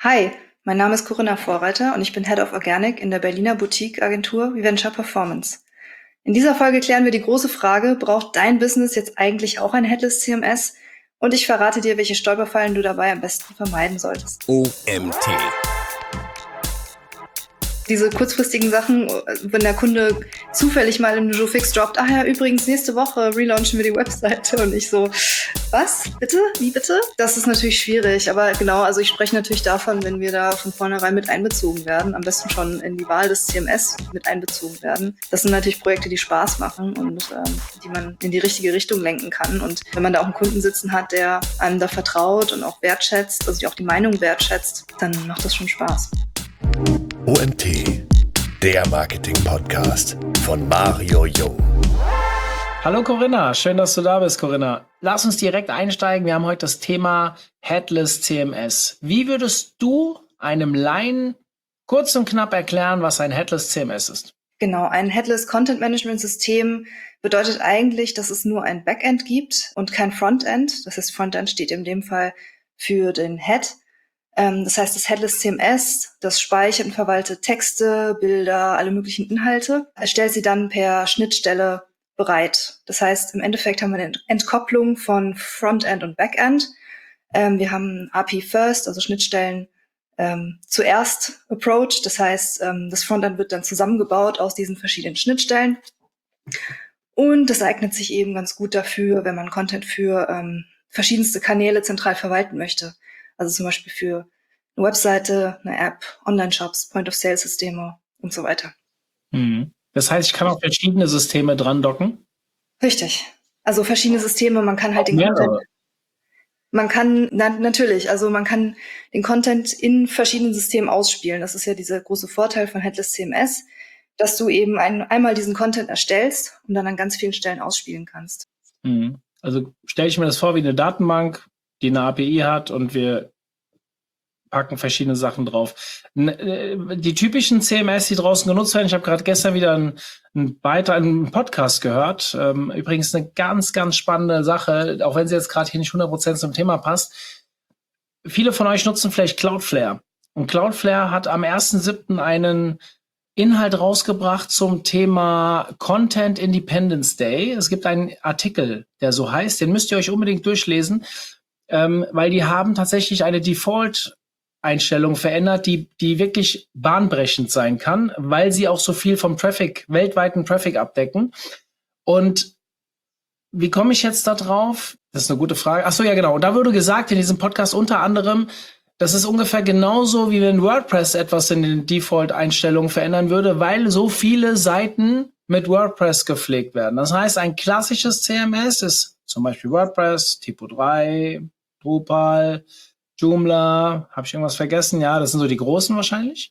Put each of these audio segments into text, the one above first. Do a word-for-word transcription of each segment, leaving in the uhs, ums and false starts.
Hi, mein Name ist Corinna Vorreiter und ich bin Head of Organic in der Berliner Boutique-Agentur Viventure Performance. In dieser Folge klären wir die große Frage, braucht dein Business jetzt eigentlich auch ein Headless C M S? Und ich verrate dir, welche Stolperfallen du dabei am besten vermeiden solltest. O M T. Diese kurzfristigen Sachen, wenn der Kunde zufällig mal im Jour-Fix droppt, ach ja, übrigens, nächste Woche relaunchen wir die Webseite und ich so, was? Bitte? Wie bitte? Das ist natürlich schwierig, aber genau, also ich spreche natürlich davon, wenn wir da von vornherein mit einbezogen werden, am besten schon in die Wahl des C M S mit einbezogen werden. Das sind natürlich Projekte, die Spaß machen und ähm, die man in die richtige Richtung lenken kann. Und wenn man da auch einen Kunden sitzen hat, der einem da vertraut und auch wertschätzt, also auch die Meinung wertschätzt, dann macht das schon Spaß. O M T, der Marketing-Podcast von Mario Jung. Hallo Corinna, schön, dass du da bist, Corinna. Lass uns direkt einsteigen. Wir haben heute das Thema Headless C M S. Wie würdest du einem Laien kurz und knapp erklären, was ein Headless C M S ist? Genau, ein Headless Content Management System bedeutet eigentlich, dass es nur ein Backend gibt und kein Frontend. Das heißt, Frontend steht in dem Fall für den Head. Das heißt, das Headless C M S, das speichert und verwaltet Texte, Bilder, alle möglichen Inhalte, erstellt sie dann per Schnittstelle bereit. Das heißt, im Endeffekt haben wir eine Entkopplung von Frontend und Backend. Wir haben A P I First, also Schnittstellen ähm, zuerst Approach. Das heißt, ähm, das Frontend wird dann zusammengebaut aus diesen verschiedenen Schnittstellen. Und das eignet sich eben ganz gut dafür, wenn man Content für ähm, verschiedenste Kanäle zentral verwalten möchte. Also zum Beispiel für eine Webseite, eine App, Online-Shops, Point-of-Sale-Systeme und so weiter. Mhm. Das heißt, ich kann auch verschiedene Systeme dran docken? Richtig. Also verschiedene Systeme, man kann halt den Content... Man kann, na, natürlich, also man kann den Content in verschiedenen Systemen ausspielen. Das ist ja dieser große Vorteil von Headless C M S, dass du eben ein, einmal diesen Content erstellst und dann an ganz vielen Stellen ausspielen kannst. Mhm. Also stelle ich mir das vor wie eine Datenbank, die eine A P I hat und wir packen verschiedene Sachen drauf. Die typischen C M S, die draußen genutzt werden, ich habe gerade gestern wieder einen, einen Beitrag, einen Podcast gehört. Übrigens eine ganz, ganz spannende Sache, auch wenn sie jetzt gerade hier nicht hundert Prozent zum Thema passt. Viele von euch nutzen vielleicht Cloudflare. Und Cloudflare hat am ersten siebten einen Inhalt rausgebracht zum Thema Content Independence Day. Es gibt einen Artikel, der so heißt, den müsst ihr euch unbedingt durchlesen, ähm, weil die haben tatsächlich eine Default-Einstellung verändert, die, die wirklich bahnbrechend sein kann, weil sie auch so viel vom Traffic, weltweiten Traffic abdecken. Und wie komme ich jetzt da drauf? Das ist eine gute Frage. Ach so, ja genau. Und da wurde gesagt in diesem Podcast unter anderem, das ist ungefähr genauso, wie wenn WordPress etwas in den Default-Einstellungen verändern würde, weil so viele Seiten mit WordPress gepflegt werden. Das heißt, ein klassisches C M S ist zum Beispiel WordPress, Typo drei, Drupal, Joomla. Habe ich irgendwas vergessen? Ja, das sind so die großen wahrscheinlich.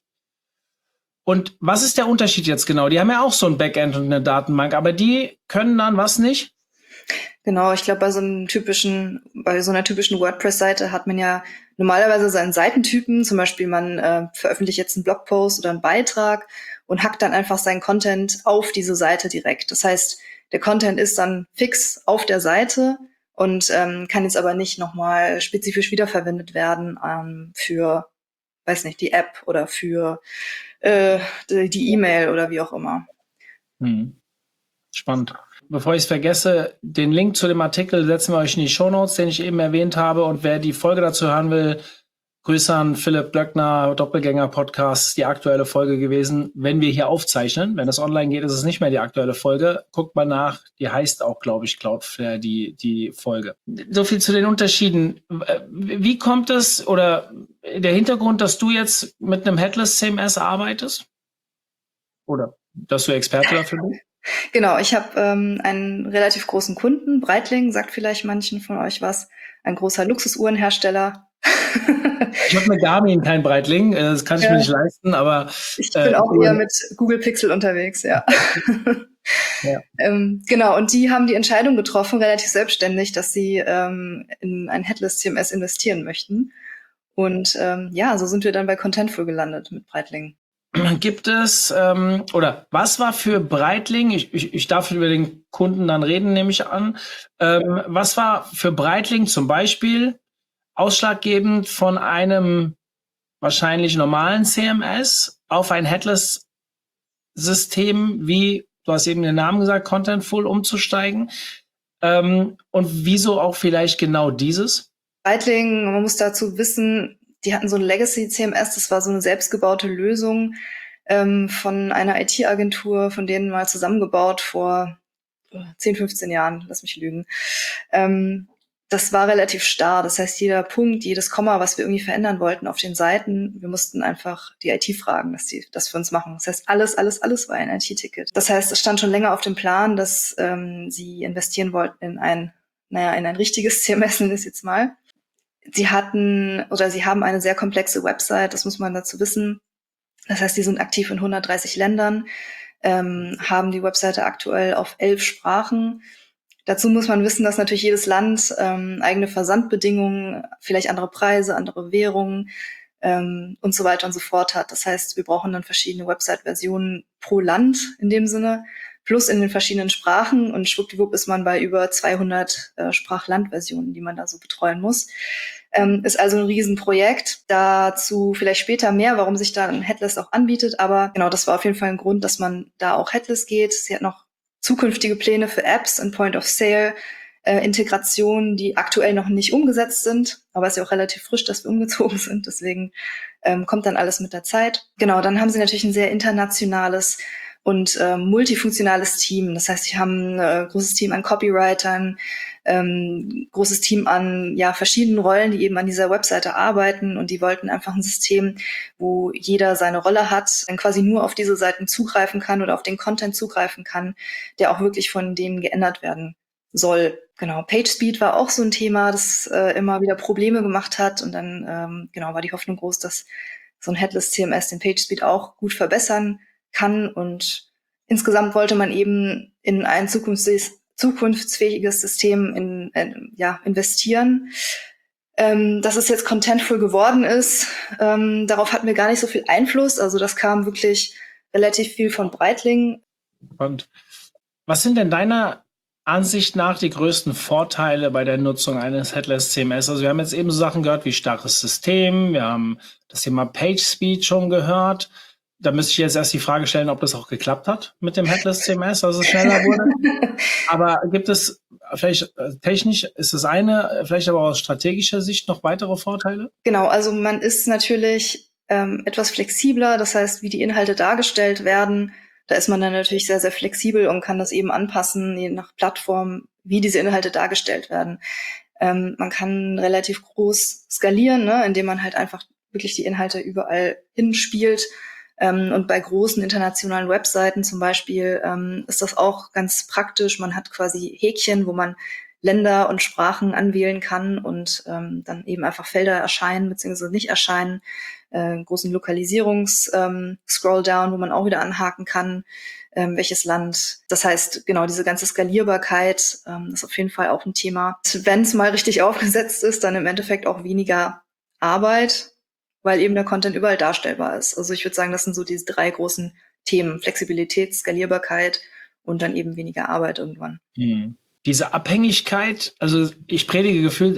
Und was ist der Unterschied jetzt genau? Die haben ja auch so ein Backend und eine Datenbank, aber die können dann was nicht? Genau, ich glaube, bei so einem typischen, bei so einer typischen WordPress-Seite hat man ja normalerweise seinen Seitentypen. Zum Beispiel, man äh, veröffentlicht jetzt einen Blogpost oder einen Beitrag und hackt dann einfach seinen Content auf diese Seite direkt. Das heißt, der Content ist dann fix auf der Seite und ähm, kann jetzt aber nicht nochmal spezifisch wiederverwendet werden ähm, für, weiß nicht, die App oder für äh, die E-Mail oder wie auch immer. Hm. Spannend. Bevor ich es vergesse, den Link zu dem Artikel setzen wir euch in die Shownotes, den ich eben erwähnt habe. Und wer die Folge dazu hören will, Grüße an Philipp Blöckner, Doppelgänger-Podcast, die aktuelle Folge gewesen. Wenn wir hier aufzeichnen, wenn das online geht, ist es nicht mehr die aktuelle Folge. Guckt mal nach, die heißt auch, glaube ich, Cloudflare, die, die Folge. So viel zu den Unterschieden. Wie kommt es, oder der Hintergrund, dass du jetzt mit einem Headless C M S arbeitest? Oder dass du Experte dafür bist? Genau, ich habe ähm, einen relativ großen Kunden, Breitling, sagt vielleicht manchen von euch was, ein großer Luxusuhrenhersteller. Ich habe eine Garmin, kein Breitling, das kann ich ja. mir nicht leisten, aber... Ich bin äh, auch eher mit Google Pixel unterwegs, ja. ja. ähm, genau, und die haben die Entscheidung getroffen, relativ selbstständig, dass sie ähm, in ein Headless C M S investieren möchten. Und ähm, ja, so sind wir dann bei Contentful gelandet mit Breitling. Gibt es, ähm, oder was war für Breitling, ich, ich, ich darf über den Kunden dann reden, nehme ich an, ähm, was war für Breitling zum Beispiel ausschlaggebend von einem wahrscheinlich normalen C M S auf ein Headless-System, wie, du hast eben den Namen gesagt, Contentful umzusteigen. Ähm, und wieso auch vielleicht genau dieses? Breitling, man muss dazu wissen, die hatten so ein Legacy-C M S, das war so eine selbstgebaute Lösung ähm, von einer I T-Agentur, von denen mal zusammengebaut vor zehn, fünfzehn Jahren, lass mich lügen. Ähm, das war relativ starr, das heißt, jeder Punkt, jedes Komma, was wir irgendwie verändern wollten auf den Seiten, wir mussten einfach die I T fragen, dass die das für uns machen. Das heißt, alles, alles, alles war ein I T-Ticket. Das heißt, es stand schon länger auf dem Plan, dass ähm, sie investieren wollten in ein, naja, in ein richtiges C M S, nennen wir es jetzt mal. Sie hatten oder sie haben eine sehr komplexe Website, das muss man dazu wissen. Das heißt, die sind aktiv in hundertdreißig Ländern, ähm, haben die Webseite aktuell auf elf Sprachen. Dazu muss man wissen, dass natürlich jedes Land ähm, eigene Versandbedingungen, vielleicht andere Preise, andere Währungen ähm, und so weiter und so fort hat. Das heißt, wir brauchen dann verschiedene Website-Versionen pro Land in dem Sinne, plus in den verschiedenen Sprachen, und schwuppdiwupp ist man bei über zweihundert äh, Sprach-Land-Versionen, die man da so betreuen muss. Ähm, ist also ein Riesenprojekt. Dazu vielleicht später mehr, warum sich da ein Headless auch anbietet. Aber genau, das war auf jeden Fall ein Grund, dass man da auch Headless geht. Sie hat noch zukünftige Pläne für Apps und Point-of-Sale, äh, Integrationen, die aktuell noch nicht umgesetzt sind. Aber es ist ja auch relativ frisch, dass wir umgezogen sind. Deswegen ähm, kommt dann alles mit der Zeit. Genau, dann haben sie natürlich ein sehr internationales und äh, multifunktionales Team. Das heißt, sie haben ein äh, großes Team an Copywritern, ähm, großes Team an ja verschiedenen Rollen, die eben an dieser Webseite arbeiten, und die wollten einfach ein System, wo jeder seine Rolle hat, dann quasi nur auf diese Seiten zugreifen kann oder auf den Content zugreifen kann, der auch wirklich von denen geändert werden soll. Genau, PageSpeed war auch so ein Thema, das äh, immer wieder Probleme gemacht hat, und dann ähm, genau war die Hoffnung groß, dass so ein Headless C M S den PageSpeed auch gut verbessern kann, und insgesamt wollte man eben in ein zukunfts- zukunftsfähiges System in, in, ja, investieren. Ähm, dass es jetzt Contentful geworden ist, ähm, darauf hatten wir gar nicht so viel Einfluss. Also das kam wirklich relativ viel von Breitling. Und was sind denn deiner Ansicht nach die größten Vorteile bei der Nutzung eines Headless C M S? Also wir haben jetzt eben so Sachen gehört wie starres System, wir haben das Thema PageSpeed schon gehört. Da müsste ich jetzt erst die Frage stellen, ob das auch geklappt hat mit dem Headless C M S, dass es schneller wurde. Aber gibt es vielleicht technisch, ist das eine, vielleicht aber aus strategischer Sicht noch weitere Vorteile? Genau, also man ist natürlich ähm, etwas flexibler. Das heißt, wie die Inhalte dargestellt werden, da ist man dann natürlich sehr, sehr flexibel und kann das eben anpassen, je nach Plattform, wie diese Inhalte dargestellt werden. Ähm, man kann relativ groß skalieren, ne, indem man halt einfach wirklich die Inhalte überall hinspielt. Ähm, und bei großen internationalen Webseiten zum Beispiel ähm, ist das auch ganz praktisch. Man hat quasi Häkchen, wo man Länder und Sprachen anwählen kann und ähm, dann eben einfach Felder erscheinen bzw. nicht erscheinen. Äh, großen Lokalisierungs-Scrolldown, ähm, wo man auch wieder anhaken kann, ähm, welches Land. Das heißt, genau, diese ganze Skalierbarkeit ähm, ist auf jeden Fall auch ein Thema. Wenn es mal richtig aufgesetzt ist, dann im Endeffekt auch weniger Arbeit, weil eben der Content überall darstellbar ist. Also ich würde sagen, das sind so diese drei großen Themen: Flexibilität, Skalierbarkeit und dann eben weniger Arbeit irgendwann. Hm. Diese Abhängigkeit, also ich predige gefühlt,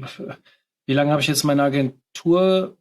wie lange habe ich jetzt meine Agentur?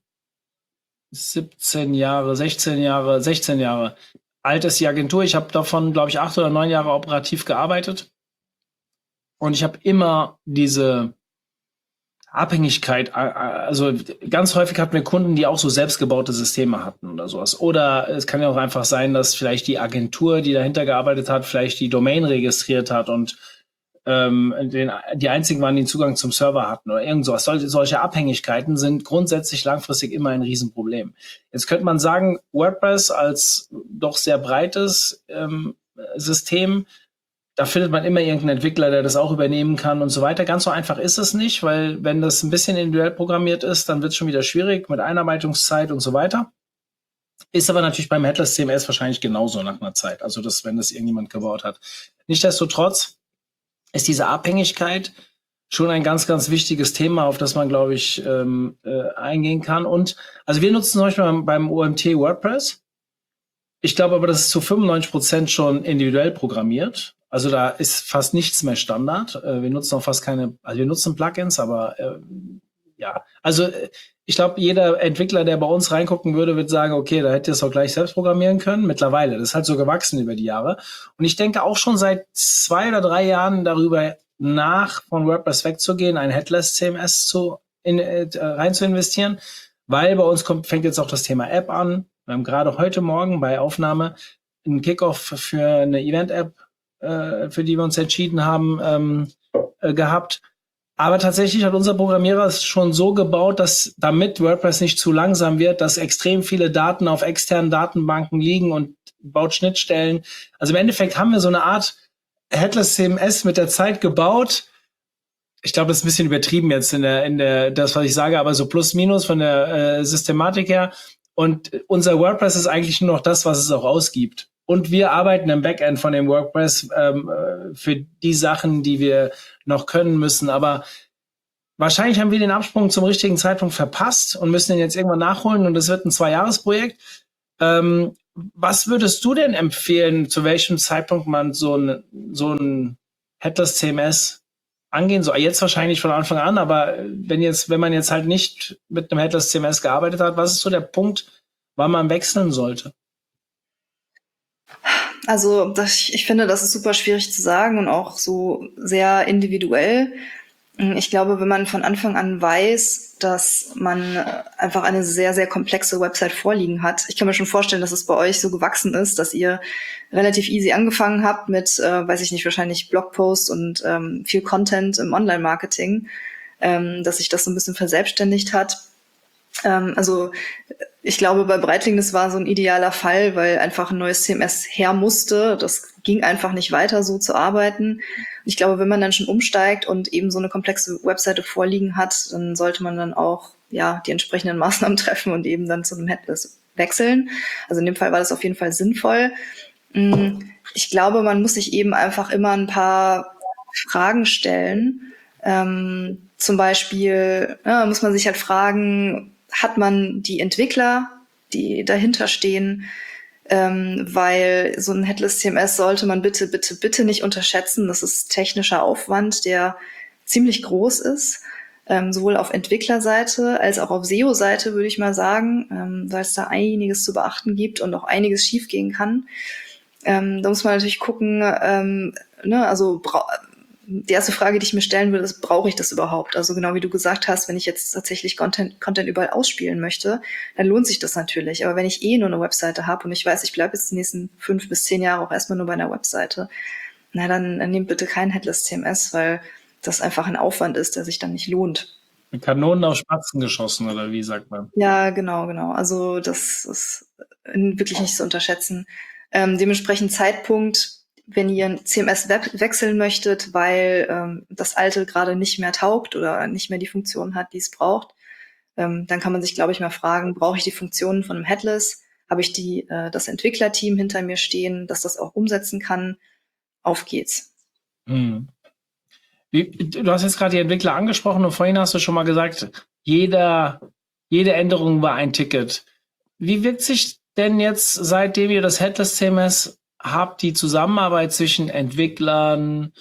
siebzehn Jahre, sechzehn Jahre, sechzehn Jahre alt ist die Agentur. Ich habe davon, glaube ich, acht oder neun Jahre operativ gearbeitet. Und ich habe immer diese Abhängigkeit, also ganz häufig hatten wir Kunden, die auch so selbstgebaute Systeme hatten oder sowas. Oder es kann ja auch einfach sein, dass vielleicht die Agentur, die dahinter gearbeitet hat, vielleicht die Domain registriert hat und ähm, den, die einzigen waren, die den Zugang zum Server hatten oder irgend sowas. Solche, solche Abhängigkeiten sind grundsätzlich langfristig immer ein Riesenproblem. Jetzt könnte man sagen, WordPress als doch sehr breites ähm, System, da findet man immer irgendeinen Entwickler, der das auch übernehmen kann und so weiter. Ganz so einfach ist es nicht, weil wenn das ein bisschen individuell programmiert ist, dann wird es schon wieder schwierig mit Einarbeitungszeit und so weiter. Ist aber natürlich beim Headless C M S wahrscheinlich genauso nach einer Zeit. Also das, wenn das irgendjemand gebaut hat. Nichtsdestotrotz ist diese Abhängigkeit schon ein ganz, ganz wichtiges Thema, auf das man, glaube ich, ähm, äh, eingehen kann. Und also wir nutzen zum Beispiel beim, beim O M T WordPress. Ich glaube aber, das ist zu fünfundneunzig Prozent schon individuell programmiert. Also da ist fast nichts mehr Standard. Äh, wir nutzen auch fast keine, also wir nutzen Plugins, aber äh, ja, also ich glaube, jeder Entwickler, der bei uns reingucken würde, wird sagen, okay, da hätte ihr es auch gleich selbst programmieren können. Mittlerweile, das ist halt so gewachsen über die Jahre. Und ich denke auch schon seit zwei oder drei Jahren darüber nach, von WordPress wegzugehen, ein Headless C M S zu in, äh, rein zu investieren, weil bei uns kommt, fängt jetzt auch das Thema App an. Wir haben gerade heute Morgen bei Aufnahme einen Kickoff für eine Event-App, äh, für die wir uns entschieden haben, ähm, äh, gehabt. Aber tatsächlich hat unser Programmierer es schon so gebaut, dass damit WordPress nicht zu langsam wird, dass extrem viele Daten auf externen Datenbanken liegen und baut Schnittstellen. Also im Endeffekt haben wir so eine Art Headless C M S mit der Zeit gebaut. Ich glaube, das ist ein bisschen übertrieben jetzt in der, in der, das, was ich sage, aber so plus minus von der äh, Systematik her. Und unser WordPress ist eigentlich nur noch das, was es auch ausgibt. Und wir arbeiten im Backend von dem WordPress ähm, für die Sachen, die wir noch können müssen. Aber wahrscheinlich haben wir den Absprung zum richtigen Zeitpunkt verpasst und müssen den jetzt irgendwann nachholen. Und das wird ein Zwei-Jahres-Projekt. Ähm, was würdest du denn empfehlen, zu welchem Zeitpunkt man so ein, so ein Headless C M S angehen soll? Jetzt wahrscheinlich von Anfang an, aber wenn jetzt, wenn man jetzt halt nicht mit einem Headless C M S gearbeitet hat, was ist so der Punkt, wann man wechseln sollte? Also das, ich finde, das ist super schwierig zu sagen und auch so sehr individuell. Ich glaube, wenn man von Anfang an weiß, dass man einfach eine sehr, sehr komplexe Website vorliegen hat. Ich kann mir schon vorstellen, dass es bei euch so gewachsen ist, dass ihr relativ easy angefangen habt mit, äh, weiß ich nicht, wahrscheinlich Blogposts und ähm, viel Content im Online-Marketing, ähm, dass sich das so ein bisschen verselbstständigt hat. Ähm, also ich glaube, bei Breitling, das war so ein idealer Fall, weil einfach ein neues C M S her musste. Das ging einfach nicht weiter, so zu arbeiten. Ich glaube, wenn man dann schon umsteigt und eben so eine komplexe Webseite vorliegen hat, dann sollte man dann auch ja die entsprechenden Maßnahmen treffen und eben dann zu einem Headless wechseln. Also in dem Fall war das auf jeden Fall sinnvoll. Ich glaube, man muss sich eben einfach immer ein paar Fragen stellen. Ähm, zum Beispiel ja, muss man sich halt fragen, hat man die Entwickler, die dahinter stehen, ähm, weil so ein Headless C M S sollte man bitte, bitte, bitte nicht unterschätzen. Das ist technischer Aufwand, der ziemlich groß ist, ähm, sowohl auf Entwicklerseite als auch auf S E O-Seite, würde ich mal sagen, ähm, weil es da einiges zu beachten gibt und auch einiges schiefgehen kann. Ähm, da muss man natürlich gucken, ähm, ne, also bra- die erste Frage, die ich mir stellen würde, ist, brauche ich das überhaupt? Also genau wie du gesagt hast, wenn ich jetzt tatsächlich Content, Content überall ausspielen möchte, dann lohnt sich das natürlich. Aber wenn ich eh nur eine Webseite habe und ich weiß, ich bleibe jetzt die nächsten fünf bis zehn Jahre auch erstmal nur bei einer Webseite, na dann, dann nehmt bitte kein Headless C M S, weil das einfach ein Aufwand ist, der sich dann nicht lohnt. Mit Kanonen auf Spatzen geschossen, oder wie sagt man? Ja, genau, genau. Also das ist wirklich nicht zu unterschätzen. Ähm, dementsprechend Zeitpunkt, wenn ihr ein C M S we- wechseln möchtet, weil ähm, das alte gerade nicht mehr taugt oder nicht mehr die Funktion hat, die es braucht, ähm, dann kann man sich, glaube ich, mal fragen, brauche ich die Funktionen von einem Headless? Habe ich die äh, das Entwicklerteam hinter mir stehen, dass das auch umsetzen kann? Auf geht's. Hm. Wie, du hast jetzt gerade die Entwickler angesprochen und vorhin hast du schon mal gesagt, jeder, jede Änderung war ein Ticket. Wie wirkt sich denn jetzt, seitdem ihr das Headless C M S habt, die Zusammenarbeit zwischen Entwicklern,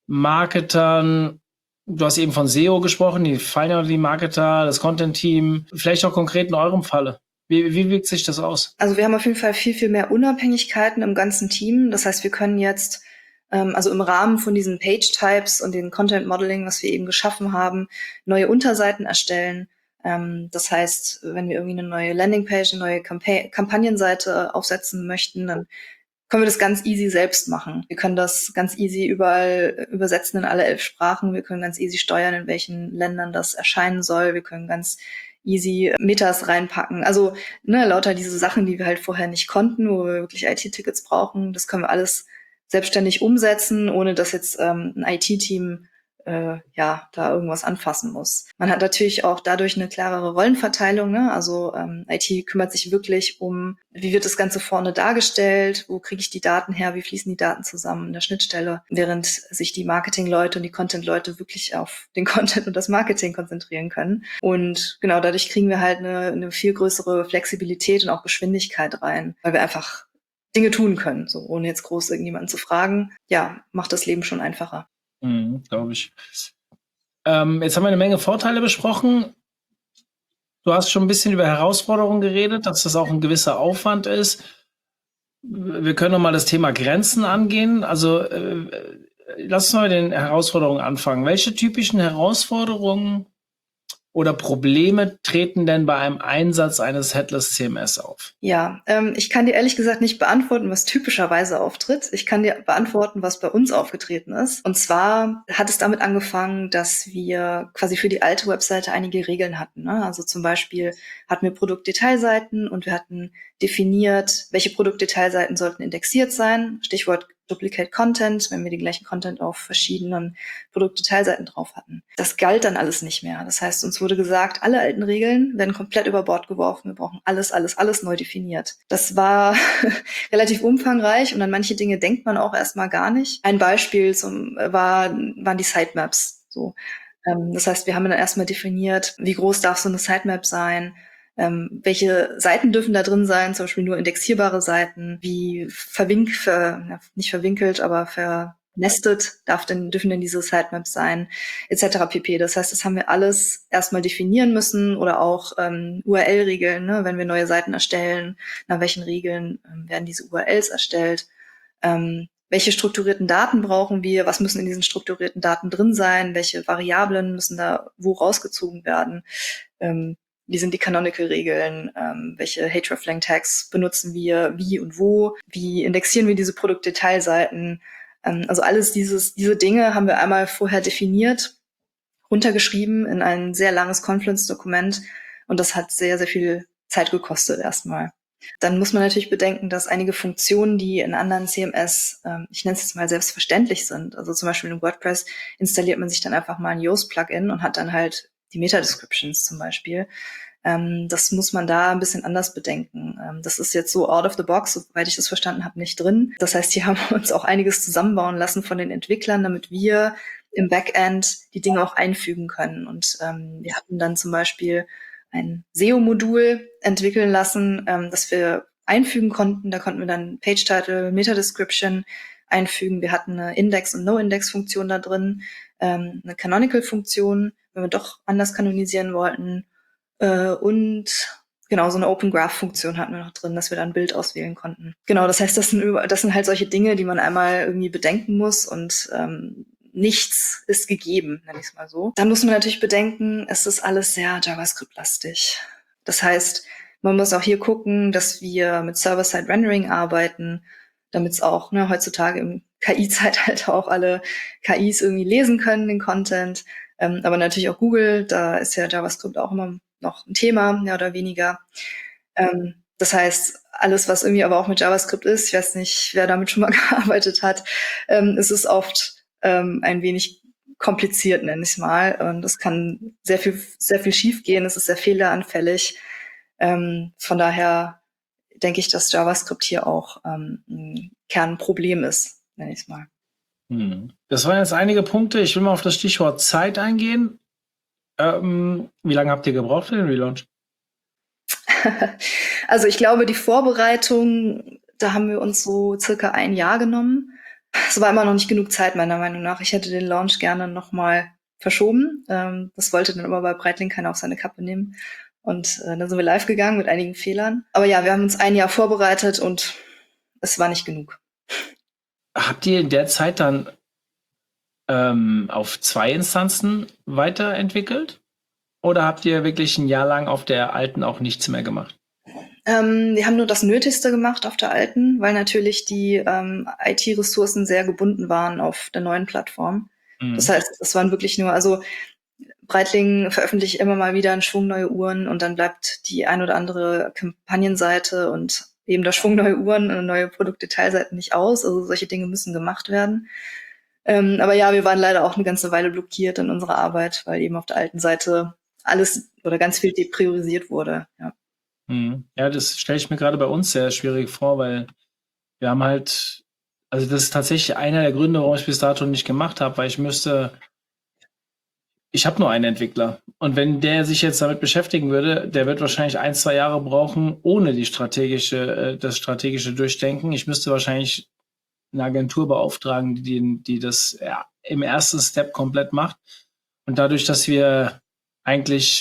Marketern, du hast eben von S E O gesprochen, die fallen ja unter die Marketer, das Content-Team, vielleicht auch konkret in eurem Falle. Wie, wie wirkt sich das aus? Also wir haben auf jeden Fall viel, viel mehr Unabhängigkeiten im ganzen Team. Das heißt, wir können jetzt, ähm, also im Rahmen von diesen Page-Types und den Content-Modeling, was wir eben geschaffen haben, neue Unterseiten erstellen. Ähm, das heißt, wenn wir irgendwie eine neue Landingpage, eine neue Campa- Kampagnenseite aufsetzen möchten, dann können wir das ganz easy selbst machen. Wir können das ganz easy überall übersetzen in alle elf Sprachen. Wir können ganz easy steuern, in welchen Ländern das erscheinen soll. Wir können ganz easy Metas reinpacken. Also ne, lauter diese Sachen, die wir halt vorher nicht konnten, wo wir wirklich I T-Tickets brauchen, das können wir alles selbstständig umsetzen, ohne dass jetzt ähm, ein I T-Team äh, ja da irgendwas anfassen muss. Man hat natürlich auch dadurch eine klarere Rollenverteilung. Ne? Also ähm, I T kümmert sich wirklich um, wie wird das Ganze vorne dargestellt, wo kriege ich die Daten her, wie fließen die Daten zusammen in der Schnittstelle, während sich die Marketing-Leute und die Content-Leute wirklich auf den Content und das Marketing konzentrieren können. Und genau, dadurch kriegen wir halt eine, eine viel größere Flexibilität und auch Geschwindigkeit rein, weil wir einfach Dinge tun können, so ohne jetzt groß irgendjemanden zu fragen. Ja, macht das Leben schon einfacher. Mhm, glaube ich. Ähm, jetzt haben wir eine Menge Vorteile besprochen. Du hast schon ein bisschen über Herausforderungen geredet, dass das auch ein gewisser Aufwand ist. Wir können noch mal das Thema Grenzen angehen. Also äh, lass uns mal mit den Herausforderungen anfangen. Welche typischen Herausforderungen oder Probleme treten denn bei einem Einsatz eines Headless C M S auf? Ja, ähm, ich kann dir ehrlich gesagt nicht beantworten, was typischerweise auftritt. Ich kann dir beantworten, was bei uns aufgetreten ist. Und zwar hat es damit angefangen, dass wir quasi für die alte Webseite einige Regeln hatten. Ne? Also zum Beispiel hatten wir Produktdetailseiten und wir hatten definiert, welche Produktdetailseiten sollten indexiert sein. Stichwort Duplicate Content, wenn wir den gleichen Content auf verschiedenen Produktdetailseiten drauf hatten. Das galt dann alles nicht mehr. Das heißt, uns wurde gesagt, alle alten Regeln werden komplett über Bord geworfen. Wir brauchen alles, alles, alles neu definiert. Das war relativ umfangreich und an manche Dinge denkt man auch erstmal gar nicht. Ein Beispiel zum, war, waren die Sitemaps. So. Ähm, das heißt, wir haben dann erstmal definiert, wie groß darf so eine Sitemap sein, Ähm, welche Seiten dürfen da drin sein, zum Beispiel nur indexierbare Seiten, wie verwink, ver, ja, nicht verwinkelt, aber vernestet darf denn, dürfen denn diese Sitemaps sein, et cetera pp. Das heißt, das haben wir alles erstmal definieren müssen oder auch ähm, U R L-Regeln, ne? Wenn wir neue Seiten erstellen, nach welchen Regeln ähm, werden diese U R Ls erstellt, ähm, welche strukturierten Daten brauchen wir, was müssen in diesen strukturierten Daten drin sein, welche Variablen müssen da wo rausgezogen werden, ähm, wie sind die Canonical-Regeln, ähm, welche hreflang-Tags benutzen wir, wie und wo, wie indexieren wir diese Produktdetailseiten. Ähm, also alles dieses, diese Dinge haben wir einmal vorher definiert, runtergeschrieben in ein sehr langes Confluence-Dokument und das hat sehr, sehr viel Zeit gekostet erstmal. Dann muss man natürlich bedenken, dass einige Funktionen, die in anderen C M S, ähm, ich nenne es jetzt mal selbstverständlich sind, also zum Beispiel in WordPress installiert man sich dann einfach mal ein Yoast-Plugin und hat dann halt die Meta-Descriptions zum Beispiel. Ähm, das muss man da ein bisschen anders bedenken. Ähm, das ist jetzt so out of the box, soweit ich das verstanden habe, nicht drin. Das heißt, hier haben wir uns auch einiges zusammenbauen lassen von den Entwicklern, damit wir im Backend die Dinge auch einfügen können. Und ähm, wir hatten dann zum Beispiel ein S E O-Modul entwickeln lassen, ähm, das wir einfügen konnten. Da konnten wir dann Page-Title, Meta-Description einfügen. Wir hatten eine Index- und No-Index-Funktion da drin, ähm, eine Canonical-Funktion, wenn wir doch anders kanonisieren wollten. Äh, und genau, so eine Open Graph-Funktion hatten wir noch drin, dass wir dann ein Bild auswählen konnten. Genau, das heißt, das sind, über, das sind halt solche Dinge, die man einmal irgendwie bedenken muss und ähm, nichts ist gegeben, nenne ich es mal so. Dann muss man natürlich bedenken, es ist alles sehr JavaScript-lastig. Das heißt, man muss auch hier gucken, dass wir mit Server-Side-Rendering arbeiten, damit es auch ne, heutzutage im K I-Zeitalter auch alle K Is irgendwie lesen können, den Content. Ähm, aber natürlich auch Google, da ist ja JavaScript auch immer noch ein Thema, mehr oder weniger. Ähm, das heißt, alles, was irgendwie aber auch mit JavaScript ist, ich weiß nicht, wer damit schon mal gearbeitet hat, ähm, es ist oft ähm, ein wenig kompliziert, nenne ich es mal. Und es kann sehr viel, sehr viel schief gehen, es ist sehr fehleranfällig. Ähm, von daher denke ich, dass JavaScript hier auch ähm, ein Kernproblem ist, nenne ich es mal. Hm. Das waren jetzt einige Punkte. Ich will mal auf das Stichwort Zeit eingehen. Ähm, wie lange habt ihr gebraucht für den Relaunch? Also ich glaube, die Vorbereitung, da haben wir uns so circa ein Jahr genommen. Es war immer noch nicht genug Zeit, meiner Meinung nach. Ich hätte den Launch gerne nochmal verschoben. Ähm, das wollte dann aber bei Breitling keiner auf seine Kappe nehmen. Und äh, dann sind wir live gegangen mit einigen Fehlern. Aber ja, wir haben uns ein Jahr vorbereitet und es war nicht genug. Habt ihr in der Zeit dann ähm, auf zwei Instanzen weiterentwickelt? Oder habt ihr wirklich ein Jahr lang auf der alten auch nichts mehr gemacht? Ähm, wir haben nur das Nötigste gemacht auf der alten, weil natürlich die ähm, I T-Ressourcen sehr gebunden waren auf der neuen Plattform. Mhm. Das heißt, es waren wirklich nur, also Breitling veröffentlicht immer mal wieder einen Schwung neue Uhren und dann bleibt die ein oder andere Kampagnenseite und eben der Schwung neue Uhren und neue Produktdetailseiten nicht aus. Also solche Dinge müssen gemacht werden. Ähm, aber ja, wir waren leider auch eine ganze Weile blockiert in unserer Arbeit, weil eben auf der alten Seite alles oder ganz viel depriorisiert wurde. Ja, mhm. Ja, das stelle ich mir gerade bei uns sehr schwierig vor, weil wir haben halt, also das ist tatsächlich einer der Gründe, warum ich bis dato nicht gemacht habe, weil ich müsste, ich habe nur einen Entwickler und wenn der sich jetzt damit beschäftigen würde, der wird wahrscheinlich ein, zwei Jahre brauchen, ohne die strategische, das strategische Durchdenken. Ich müsste wahrscheinlich eine Agentur beauftragen, die, die das ja, im ersten Step komplett macht. Und dadurch, dass wir eigentlich,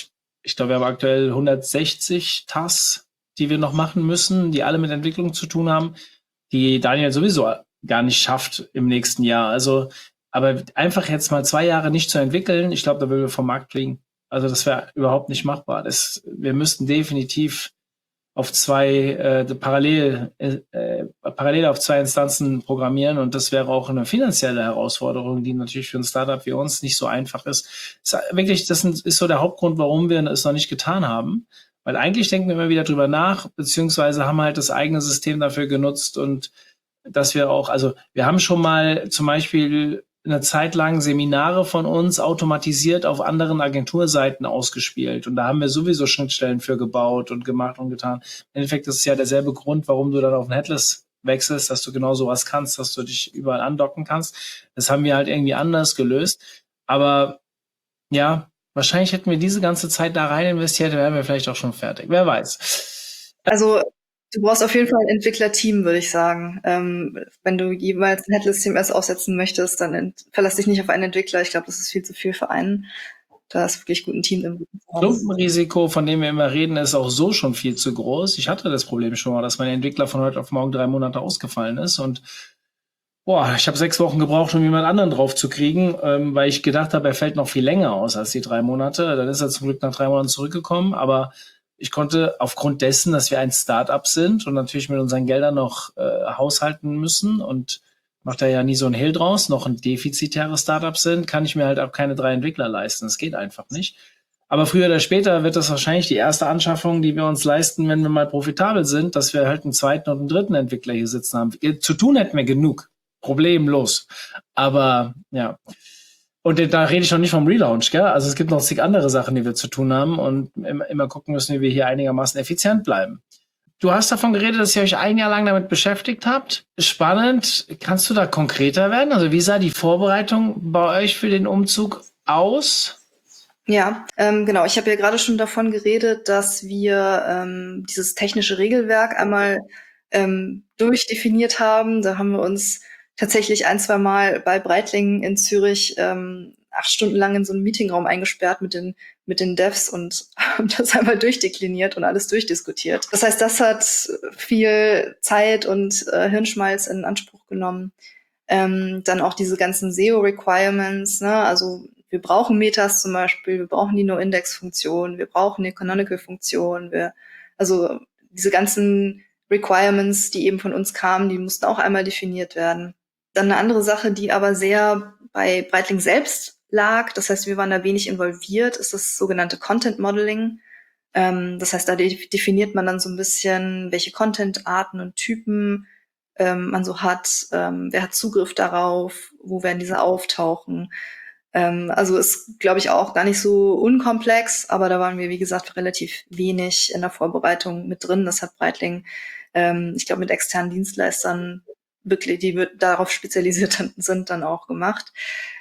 ich glaube, wir haben aktuell hundertsechzig Tasks, die wir noch machen müssen, die alle mit Entwicklung zu tun haben, die Daniel sowieso gar nicht schafft im nächsten Jahr. Also, aber einfach jetzt mal zwei Jahre nicht zu entwickeln, ich glaube, da würden wir vom Markt fliegen. Also das wäre überhaupt nicht machbar. Das, wir müssten definitiv auf zwei äh, parallel äh, äh, parallel auf zwei Instanzen programmieren, und das wäre auch eine finanzielle Herausforderung, die natürlich für ein Startup wie uns nicht so einfach ist. ist wirklich, das ist so der Hauptgrund, warum wir es noch nicht getan haben, weil eigentlich denken wir immer wieder drüber nach, beziehungsweise haben halt das eigene System dafür genutzt, und dass wir auch, also wir haben schon mal zum Beispiel eine Zeit lang Seminare von uns automatisiert auf anderen Agenturseiten ausgespielt. Und da haben wir sowieso Schnittstellen für gebaut und gemacht und getan. Im Endeffekt ist es ja derselbe Grund, warum du dann auf ein Headless wechselst, dass du genau sowas kannst, dass du dich überall andocken kannst. Das haben wir halt irgendwie anders gelöst. Aber ja, wahrscheinlich hätten wir diese ganze Zeit da rein investiert, wären wir vielleicht auch schon fertig. Wer weiß. Also du brauchst auf jeden Fall ein Entwicklerteam, würde ich sagen. Ähm, wenn du jemals ein Headless C M S aufsetzen möchtest, dann ent- verlass dich nicht auf einen Entwickler. Ich glaube, das ist viel zu viel für einen. Da ist wirklich gut ein Team im Rücken zu haben. Klumpenrisiko, von dem wir immer reden, ist auch so schon viel zu groß. Ich hatte das Problem schon mal, dass mein Entwickler von heute auf morgen drei Monate ausgefallen ist, und boah, ich habe sechs Wochen gebraucht, um jemand anderen drauf zu kriegen, ähm, weil ich gedacht habe, er fällt noch viel länger aus als die drei Monate. Dann ist er zum Glück nach drei Monaten zurückgekommen, aber ich konnte aufgrund dessen, dass wir ein Start-up sind und natürlich mit unseren Geldern noch äh, haushalten müssen, und macht er ja nie so ein Hehl draus, noch ein defizitäres Startup sind, kann ich mir halt auch keine drei Entwickler leisten. Das geht einfach nicht. Aber früher oder später wird das wahrscheinlich die erste Anschaffung, die wir uns leisten, wenn wir mal profitabel sind, dass wir halt einen zweiten und einen dritten Entwickler hier sitzen haben. Zu tun hätten wir genug. Problemlos. Aber ja. Und da rede ich noch nicht vom Relaunch, gell? Also es gibt noch zig andere Sachen, die wir zu tun haben, und immer, immer gucken müssen, wie wir hier einigermaßen effizient bleiben. Du hast davon geredet, dass ihr euch ein Jahr lang damit beschäftigt habt. Spannend. Kannst du da konkreter werden? Also wie sah die Vorbereitung bei euch für den Umzug aus? Ja, ähm, genau. Ich habe ja gerade schon davon geredet, dass wir ähm, dieses technische Regelwerk einmal ähm, durchdefiniert haben. Da haben wir uns tatsächlich ein, zwei Mal bei Breitling in Zürich ähm, acht Stunden lang in so einen Meetingraum eingesperrt mit den mit den Devs und haben das einmal durchdekliniert und alles durchdiskutiert. Das heißt, das hat viel Zeit und äh, Hirnschmalz in Anspruch genommen. Ähm, dann auch diese ganzen S E O-Requirements, ne? Also wir brauchen Metas zum Beispiel, wir brauchen die No-Index-Funktion, wir brauchen die Canonical-Funktion, wir, also diese ganzen Requirements, die eben von uns kamen, die mussten auch einmal definiert werden. Dann eine andere Sache, die aber sehr bei Breitling selbst lag, das heißt, wir waren da wenig involviert, ist das sogenannte Content Modeling. Ähm, das heißt, da de- definiert man dann so ein bisschen, welche Content-Arten und Typen ähm, man so hat, ähm, wer hat Zugriff darauf, wo werden diese auftauchen. Ähm, also ist, glaube ich, auch gar nicht so unkomplex, aber da waren wir, wie gesagt, relativ wenig in der Vorbereitung mit drin. Das hat Breitling, ähm, ich glaube, mit externen Dienstleistern wirklich, die wird, darauf spezialisiert sind, dann auch gemacht.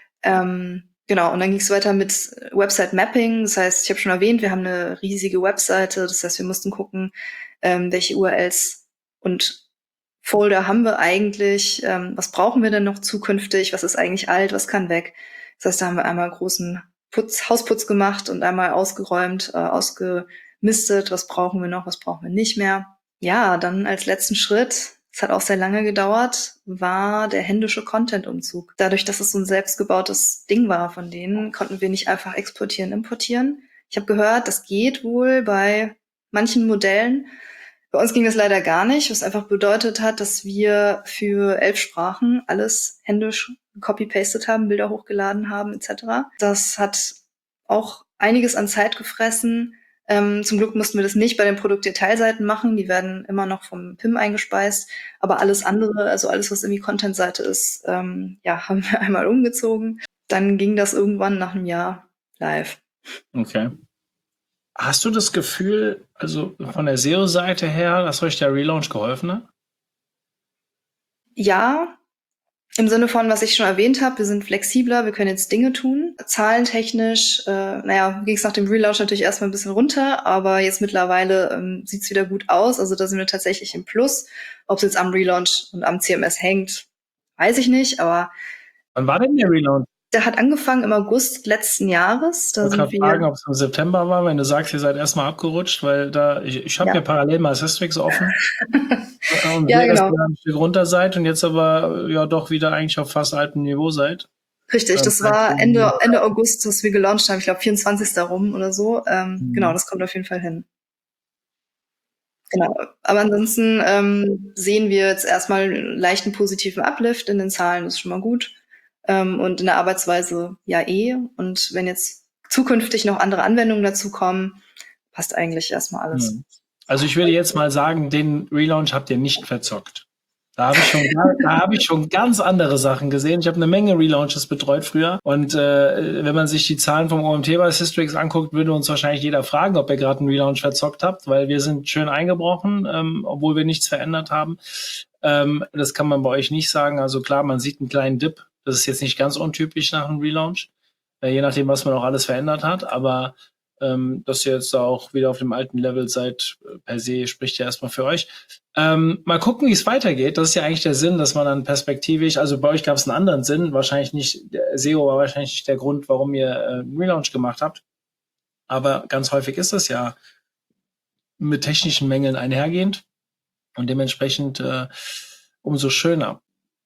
Ähm, genau, und dann ging es weiter mit Website Mapping. Das heißt, ich habe schon erwähnt, wir haben eine riesige Webseite. Das heißt, wir mussten gucken, ähm, welche U R Ls und Folder haben wir eigentlich, ähm, was brauchen wir denn noch zukünftig, was ist eigentlich alt, was kann weg. Das heißt, da haben wir einmal großen Putz, Hausputz gemacht und einmal ausgeräumt, äh, ausgemistet, was brauchen wir noch, was brauchen wir nicht mehr. Ja, dann als letzten Schritt, es hat auch sehr lange gedauert, war der händische Content-Umzug. Dadurch, dass es so ein selbstgebautes Ding war von denen, konnten wir nicht einfach exportieren, importieren. Ich habe gehört, das geht wohl bei manchen Modellen. Bei uns ging das leider gar nicht, was einfach bedeutet hat, dass wir für elf Sprachen alles händisch copy-pasted haben, Bilder hochgeladen haben et cetera. Das hat auch einiges an Zeit gefressen. Ähm, zum Glück mussten wir das nicht bei den Produktdetailseiten machen. Die werden immer noch vom P I M eingespeist. Aber alles andere, also alles, was irgendwie Content-Seite ist, ähm, ja, haben wir einmal umgezogen. Dann ging das irgendwann nach einem Jahr live. Okay. Hast du das Gefühl, also von der S E O-Seite her, dass euch der Relaunch geholfen hat? Ja, im Sinne von, was ich schon erwähnt habe, wir sind flexibler, wir können jetzt Dinge tun. Zahlentechnisch, äh, naja, ging es nach dem Relaunch natürlich erstmal ein bisschen runter, aber jetzt mittlerweile ähm, sieht es wieder gut aus. Also da sind wir tatsächlich im Plus. Ob es jetzt am Relaunch und am C M S hängt, weiß ich nicht, aber Wann war denn der Relaunch? der hat angefangen im August letzten Jahres. Da Ich sind wollte wir. gerade fragen, ob es im September war, wenn du sagst, ihr seid erstmal abgerutscht, weil da, ich, ich habe Ja. ja parallel mal Systrix offen. Und Ja, sehe, dass genau. ihr ein Stück runter seid und jetzt aber ja doch wieder eigentlich auf fast altem Niveau seid. Richtig, Ähm, das war Ende, Ende August, dass wir gelauncht haben. Ich glaube, vierundzwanzigsten rum oder so. Ähm, Mhm. Genau, das kommt auf jeden Fall hin. Genau. Aber ansonsten ähm, sehen wir jetzt erstmal einen leichten positiven Uplift in den Zahlen, das ist schon mal gut. Ähm, und in der Arbeitsweise ja eh. Und wenn jetzt zukünftig noch andere Anwendungen dazu kommen, passt eigentlich erstmal alles. Mhm. Also ich würde jetzt mal sagen, den Relaunch habt ihr nicht verzockt. Da habe ich schon, da habe ich schon ganz andere Sachen gesehen. Ich habe eine Menge Relaunches betreut früher. Und äh, wenn man sich die Zahlen vom O M T bei Systrix anguckt, würde uns wahrscheinlich jeder fragen, ob ihr gerade einen Relaunch verzockt habt, weil wir sind schön eingebrochen, ähm, obwohl wir nichts verändert haben. Ähm, das kann man bei euch nicht sagen. Also klar, man sieht einen kleinen Dip. Das ist jetzt nicht ganz untypisch nach einem Relaunch, äh, je nachdem, was man auch alles verändert hat. Aber ähm, dass ihr jetzt da auch wieder auf dem alten Level seid, per se spricht ja erstmal für euch. Ähm, mal gucken, wie es weitergeht. Das ist ja eigentlich der Sinn, dass man dann perspektivisch, also bei euch gab es einen anderen Sinn, wahrscheinlich nicht, der S E O war wahrscheinlich nicht der Grund, warum ihr äh, einen Relaunch gemacht habt. Aber ganz häufig ist das ja mit technischen Mängeln einhergehend und dementsprechend äh, umso schöner.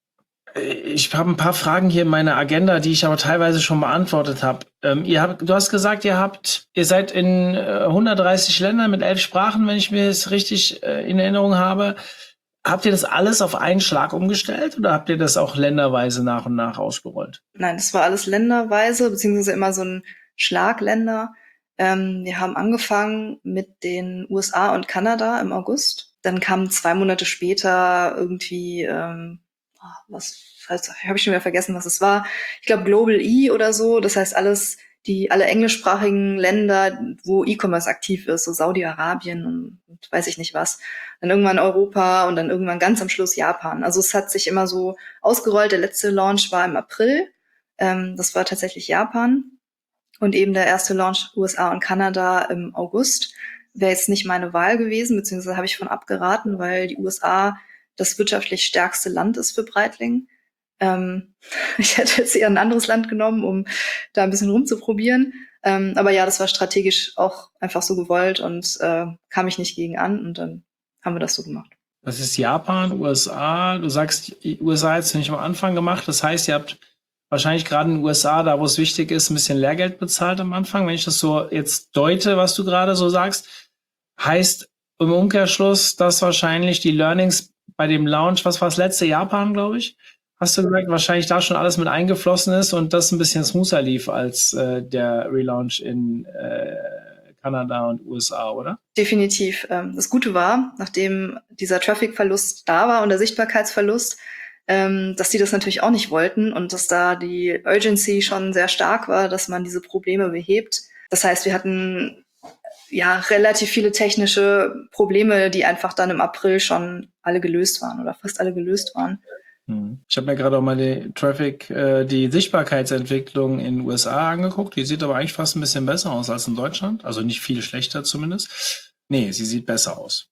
Ich habe ein paar Fragen hier in meiner Agenda, die ich aber teilweise schon beantwortet habe. Ähm, ihr habt, du hast gesagt, ihr habt, ihr seid in äh, hundertdreißig Ländern mit elf Sprachen, wenn ich mir es richtig äh, in Erinnerung habe. Habt ihr das alles auf einen Schlag umgestellt oder habt ihr das auch länderweise nach und nach ausgerollt? Nein, das war alles länderweise, beziehungsweise immer so ein Schlagländer. Ähm, wir haben angefangen mit den U S A und Kanada im August. Dann kam zwei Monate später irgendwie, ähm, was habe ich schon wieder vergessen, was es war. Ich glaube Global E oder so. Das heißt alles, die alle englischsprachigen Länder, wo E-Commerce aktiv ist, so Saudi-Arabien und, und weiß ich nicht was. Dann irgendwann Europa und dann irgendwann ganz am Schluss Japan. Also es hat sich immer so ausgerollt. Der letzte Launch war im April. Ähm, das war tatsächlich Japan. Und eben der erste Launch U S A und Kanada im August. Wäre jetzt nicht meine Wahl gewesen, beziehungsweise habe ich von abgeraten, weil die U S A das wirtschaftlich stärkste Land ist für Breitling. Ähm, ich hätte jetzt eher ein anderes Land genommen, um da ein bisschen rumzuprobieren. Ähm, aber ja, das war strategisch auch einfach so gewollt und äh, kam ich nicht gegen an und dann haben wir das so gemacht. Das ist Japan, U S A. Du sagst, U S A jetzt nicht am Anfang gemacht. Das heißt, ihr habt wahrscheinlich gerade in den U S A, da wo es wichtig ist, ein bisschen Lehrgeld bezahlt am Anfang. Wenn ich das so jetzt deute, was du gerade so sagst, heißt im Umkehrschluss, dass wahrscheinlich die Learnings bei dem Launch, was war das letzte, Japan, glaube ich, hast du gesagt, wahrscheinlich da schon alles mit eingeflossen ist und das ein bisschen smoother lief als äh, der Relaunch in äh, Kanada und U S A, oder? Definitiv. Ähm, das Gute war, nachdem dieser Traffic-Verlust da war und der Sichtbarkeitsverlust, ähm, dass die das natürlich auch nicht wollten und dass da die Urgency schon sehr stark war, dass man diese Probleme behebt. Das heißt, wir hatten ja relativ viele technische Probleme, die einfach dann im April schon alle gelöst waren oder fast alle gelöst waren. Ich habe mir gerade auch mal die Traffic, äh, die Sichtbarkeitsentwicklung in den U S A angeguckt. Die sieht aber eigentlich fast ein bisschen besser aus als in Deutschland. Also nicht viel schlechter zumindest. Nee, sie sieht besser aus.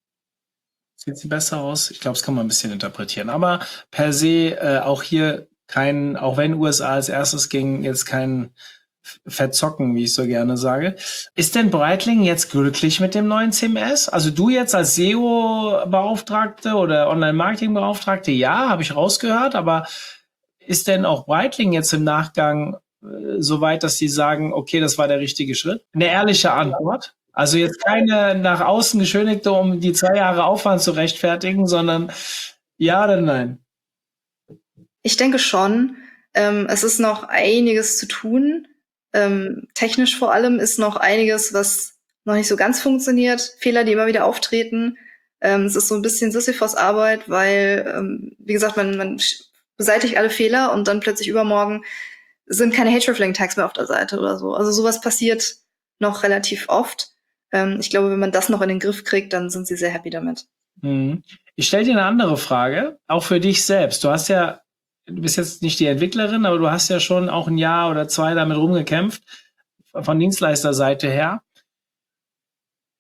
Sieht sie besser aus? Ich glaube, das kann man ein bisschen interpretieren. Aber per se äh, auch hier kein, auch wenn U S A als erstes ging, jetzt kein Verzocken, wie ich so gerne sage. Ist denn Breitling jetzt glücklich mit dem neuen C M S? Also du jetzt als S E O-Beauftragte oder Online-Marketing-Beauftragte, ja, habe ich rausgehört, aber ist denn auch Breitling jetzt im Nachgang äh, so weit, dass sie sagen, okay, das war der richtige Schritt? Eine ehrliche Antwort. Also jetzt keine nach außen geschönigte, um die zwei Jahre Aufwand zu rechtfertigen, sondern ja oder nein? Ich denke schon. Ähm, es ist noch einiges zu tun. Ähm, technisch vor allem ist noch einiges, was noch nicht so ganz funktioniert. Fehler, die immer wieder auftreten. Ähm, es ist so ein bisschen Sisyphos-Arbeit, weil, ähm, wie gesagt, man, man beseitigt alle Fehler und dann plötzlich übermorgen sind keine Hreflang-Tags mehr auf der Seite oder so. Also sowas passiert noch relativ oft. Ähm, ich glaube, wenn man das noch in den Griff kriegt, dann sind sie sehr happy damit. Mhm. Ich stelle dir eine andere Frage, auch für dich selbst. Du hast ja Du bist jetzt nicht die Entwicklerin, aber du hast ja schon auch ein Jahr oder zwei damit rumgekämpft, von Dienstleisterseite her.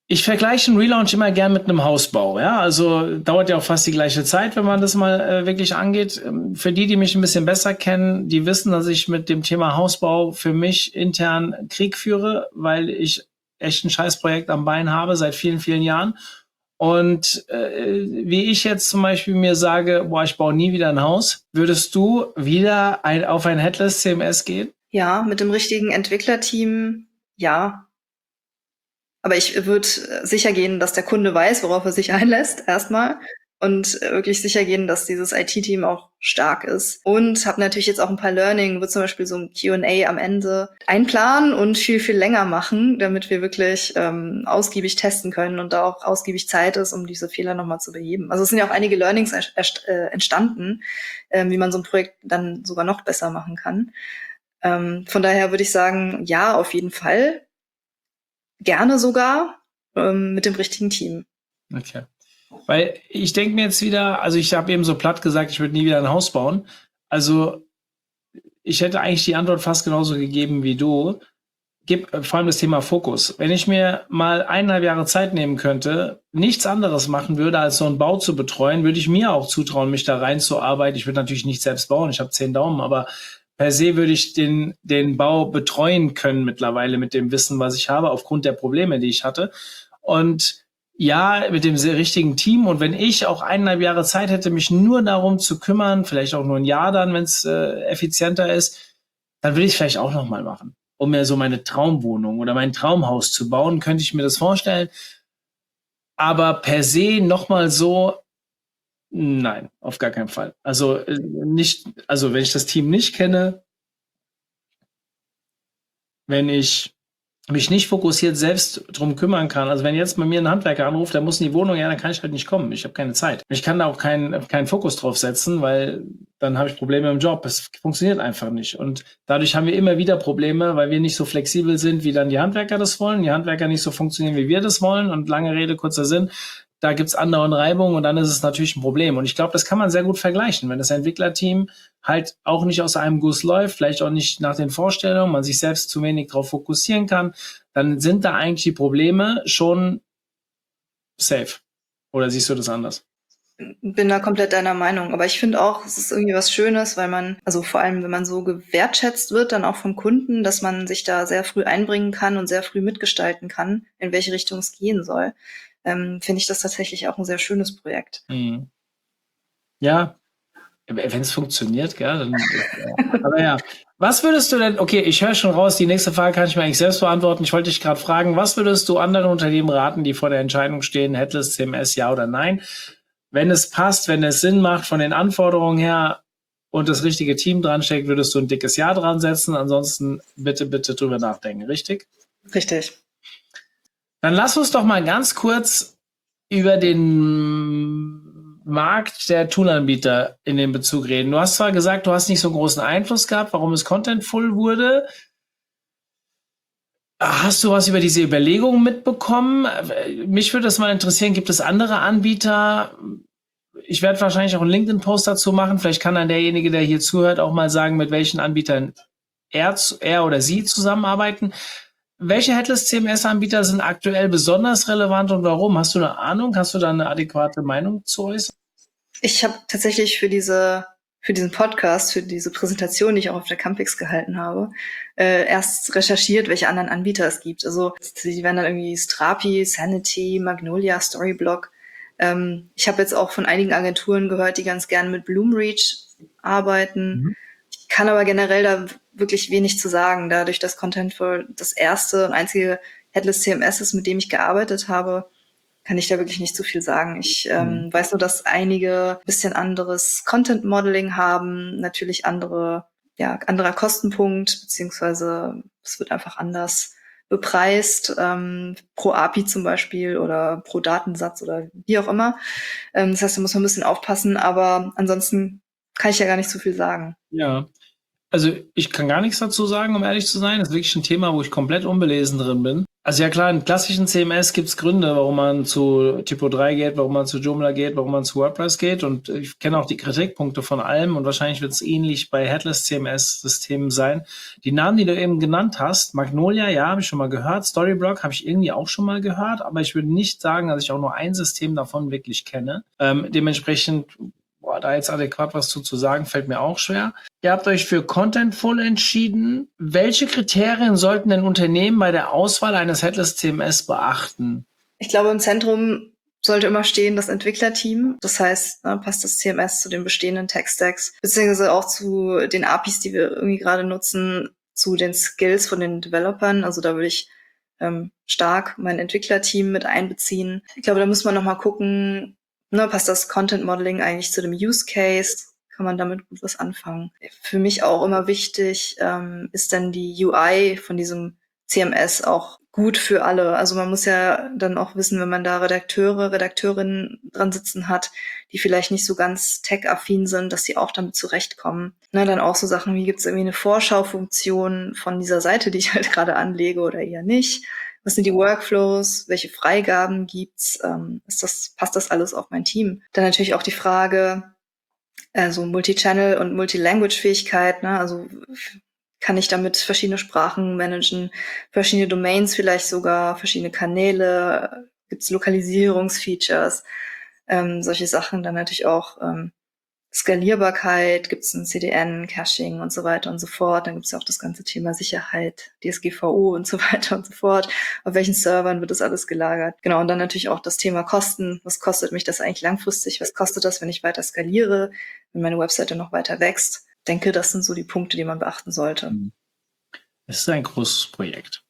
Ich vergleiche einen Relaunch immer gern mit einem Hausbau. Ja, also dauert ja auch fast die gleiche Zeit, wenn man das mal äh, wirklich angeht. Für die, die mich ein bisschen besser kennen, die wissen, dass ich mit dem Thema Hausbau für mich intern Krieg führe, weil ich echt ein Scheißprojekt am Bein habe seit vielen, vielen Jahren. Und äh, wie ich jetzt zum Beispiel mir sage, boah, ich baue nie wieder ein Haus, würdest du wieder ein, auf ein Headless C M S gehen? Ja, mit dem richtigen Entwicklerteam, ja. Aber ich würde sicher gehen, dass der Kunde weiß, worauf er sich einlässt, erstmal. Und wirklich sicher gehen, dass dieses I T-Team auch stark ist. Und habe natürlich jetzt auch ein paar Learning, wird zum Beispiel so ein Q and A am Ende einplanen und viel, viel länger machen, damit wir wirklich ähm, ausgiebig testen können und da auch ausgiebig Zeit ist, um diese Fehler nochmal zu beheben. Also es sind ja auch einige Learnings erst, äh, entstanden, äh, wie man so ein Projekt dann sogar noch besser machen kann. Ähm, von daher würde ich sagen, ja, auf jeden Fall. Gerne sogar ähm, mit dem richtigen Team. Okay. Weil ich denke mir jetzt wieder, also ich habe eben so platt gesagt, ich würde nie wieder ein Haus bauen. Also ich hätte eigentlich die Antwort fast genauso gegeben wie du. Gib vor allem das Thema Fokus. Wenn ich mir mal eineinhalb Jahre Zeit nehmen könnte, nichts anderes machen würde, als so einen Bau zu betreuen, würde ich mir auch zutrauen, mich da reinzuarbeiten. Ich würde natürlich nicht selbst bauen, ich habe zehn Daumen, aber per se würde ich den, den Bau betreuen können mittlerweile mit dem Wissen, was ich habe, aufgrund der Probleme, die ich hatte. Und ja, mit dem sehr richtigen Team. Und wenn ich auch eineinhalb Jahre Zeit hätte, mich nur darum zu kümmern, vielleicht auch nur ein Jahr dann, wenn es äh, effizienter ist, dann würde ich es vielleicht auch nochmal machen. Um mir so meine Traumwohnung oder mein Traumhaus zu bauen, könnte ich mir das vorstellen. Aber per se nochmal so, nein, auf gar keinen Fall. Also äh, nicht, also wenn ich das Team nicht kenne, wenn ich mich nicht fokussiert selbst drum kümmern kann. Also wenn jetzt bei mir ein Handwerker anruft, der muss in die Wohnung, ja, dann kann ich halt nicht kommen. Ich habe keine Zeit. Ich kann da auch keinen keinen Fokus drauf setzen, weil dann habe ich Probleme im Job. Es funktioniert einfach nicht. Und dadurch haben wir immer wieder Probleme, weil wir nicht so flexibel sind, wie dann die Handwerker das wollen. Die Handwerker nicht so funktionieren, wie wir das wollen. Und lange Rede, kurzer Sinn. Da gibt's andauernd Reibung und dann ist es natürlich ein Problem. Und ich glaube, das kann man sehr gut vergleichen, wenn das Entwicklerteam halt auch nicht aus einem Guss läuft, vielleicht auch nicht nach den Vorstellungen, man sich selbst zu wenig darauf fokussieren kann, dann sind da eigentlich die Probleme schon safe. Oder siehst du das anders? Bin da komplett deiner Meinung. Aber ich finde auch, es ist irgendwie was Schönes, weil man, also vor allem, wenn man so gewertschätzt wird, dann auch vom Kunden, dass man sich da sehr früh einbringen kann und sehr früh mitgestalten kann, in welche Richtung es gehen soll. Ähm, finde ich das tatsächlich auch ein sehr schönes Projekt. Mhm. Ja, wenn es funktioniert, gell, dann, ja. Aber ja, was würdest du denn, okay, ich höre schon raus, die nächste Frage kann ich mir eigentlich selbst beantworten. Ich wollte dich gerade fragen, was würdest du anderen Unternehmen raten, die vor der Entscheidung stehen, Headless C M S, ja oder nein? Wenn es passt, wenn es Sinn macht von den Anforderungen her und das richtige Team dran steckt, würdest du ein dickes Ja dran setzen. Ansonsten bitte, bitte drüber nachdenken, richtig? Richtig. Dann lass uns doch mal ganz kurz über den Markt der Tool-Anbieter in dem Bezug reden. Du hast zwar gesagt, du hast nicht so einen großen Einfluss gehabt, warum es Contentful wurde. Hast du was über diese Überlegungen mitbekommen? Mich würde das mal interessieren, gibt es andere Anbieter? Ich werde wahrscheinlich auch einen LinkedIn-Post dazu machen. Vielleicht kann dann derjenige, der hier zuhört, auch mal sagen, mit welchen Anbietern er, er oder sie zusammenarbeiten. Welche Headless C M S-Anbieter sind aktuell besonders relevant und warum? Hast du eine Ahnung? Hast du da eine adäquate Meinung zu äußern? Ich habe tatsächlich für diese für diesen Podcast, für diese Präsentation, die ich auch auf der Campix gehalten habe, äh, erst recherchiert, welche anderen Anbieter es gibt. Also die werden dann irgendwie Strapi, Sanity, Magnolia, Storyblock. Ähm, ich habe jetzt auch von einigen Agenturen gehört, die ganz gerne mit Bloomreach arbeiten. Mhm. Ich kann aber generell da wirklich wenig zu sagen, dadurch, dass Contentful das erste und einzige Headless C M S ist, mit dem ich gearbeitet habe, kann ich da wirklich nicht so viel sagen. Ich ähm, mhm. weiß nur, dass einige ein bisschen anderes Content Modeling haben, natürlich andere, ja, anderer Kostenpunkt, beziehungsweise es wird einfach anders bepreist, ähm, pro A P I zum Beispiel oder pro Datensatz oder wie auch immer. Ähm, das heißt, da muss man ein bisschen aufpassen, aber ansonsten kann ich ja gar nicht so viel sagen. Ja, also ich kann gar nichts dazu sagen, um ehrlich zu sein. Das ist wirklich ein Thema, wo ich komplett unbelesen drin bin. Also ja klar, in klassischen C M S gibt es Gründe, warum man zu Typo drei geht, warum man zu Joomla geht, warum man zu WordPress geht. Und ich kenne auch die Kritikpunkte von allem und wahrscheinlich wird es ähnlich bei Headless C M S-Systemen sein. Die Namen, die du eben genannt hast, Magnolia, ja, habe ich schon mal gehört. Storyblock habe ich irgendwie auch schon mal gehört, aber ich würde nicht sagen, dass ich auch nur ein System davon wirklich kenne. Ähm, dementsprechend Boah, da jetzt adäquat was zu, zu sagen, fällt mir auch schwer. Ihr habt euch für Contentful entschieden. Welche Kriterien sollten denn Unternehmen bei der Auswahl eines Headless C M S beachten? Ich glaube, im Zentrum sollte immer stehen das Entwicklerteam. Das heißt, ne, passt das C M S zu den bestehenden Tech-Stacks, beziehungsweise auch zu den A P Is, die wir irgendwie gerade nutzen, zu den Skills von den Developern. Also da würde ich ähm, stark mein Entwicklerteam mit einbeziehen. Ich glaube, da muss man nochmal gucken, ne, passt das Content Modeling eigentlich zu dem Use Case? Kann man damit gut was anfangen? Für mich auch immer wichtig, ähm, ist dann die U I von diesem C M S auch gut für alle. Also man muss ja dann auch wissen, wenn man da Redakteure, Redakteurinnen dran sitzen hat, die vielleicht nicht so ganz tech-affin sind, dass sie auch damit zurechtkommen. Ne, dann auch so Sachen wie, gibt es irgendwie eine Vorschaufunktion von dieser Seite, die ich halt gerade anlege oder eher nicht? Was sind die Workflows? Welche Freigaben gibt's? Ähm, ist das, passt das alles auf mein Team? Dann natürlich auch die Frage, also Multi-Channel und Multi-Language-Fähigkeit, ne? Also kann ich damit verschiedene Sprachen managen, verschiedene Domains vielleicht sogar, verschiedene Kanäle, gibt's Lokalisierungsfeatures, ähm, solche Sachen. Dann natürlich auch ähm, Skalierbarkeit, gibt es ein C D N, Caching und so weiter und so fort. Dann gibt es ja auch das ganze Thema Sicherheit, D S G V O und so weiter und so fort. Auf welchen Servern wird das alles gelagert? Genau, und dann natürlich auch das Thema Kosten. Was kostet mich das eigentlich langfristig? Was kostet das, wenn ich weiter skaliere, wenn meine Webseite noch weiter wächst? Ich denke, das sind so die Punkte, die man beachten sollte. Es ist ein großes Projekt.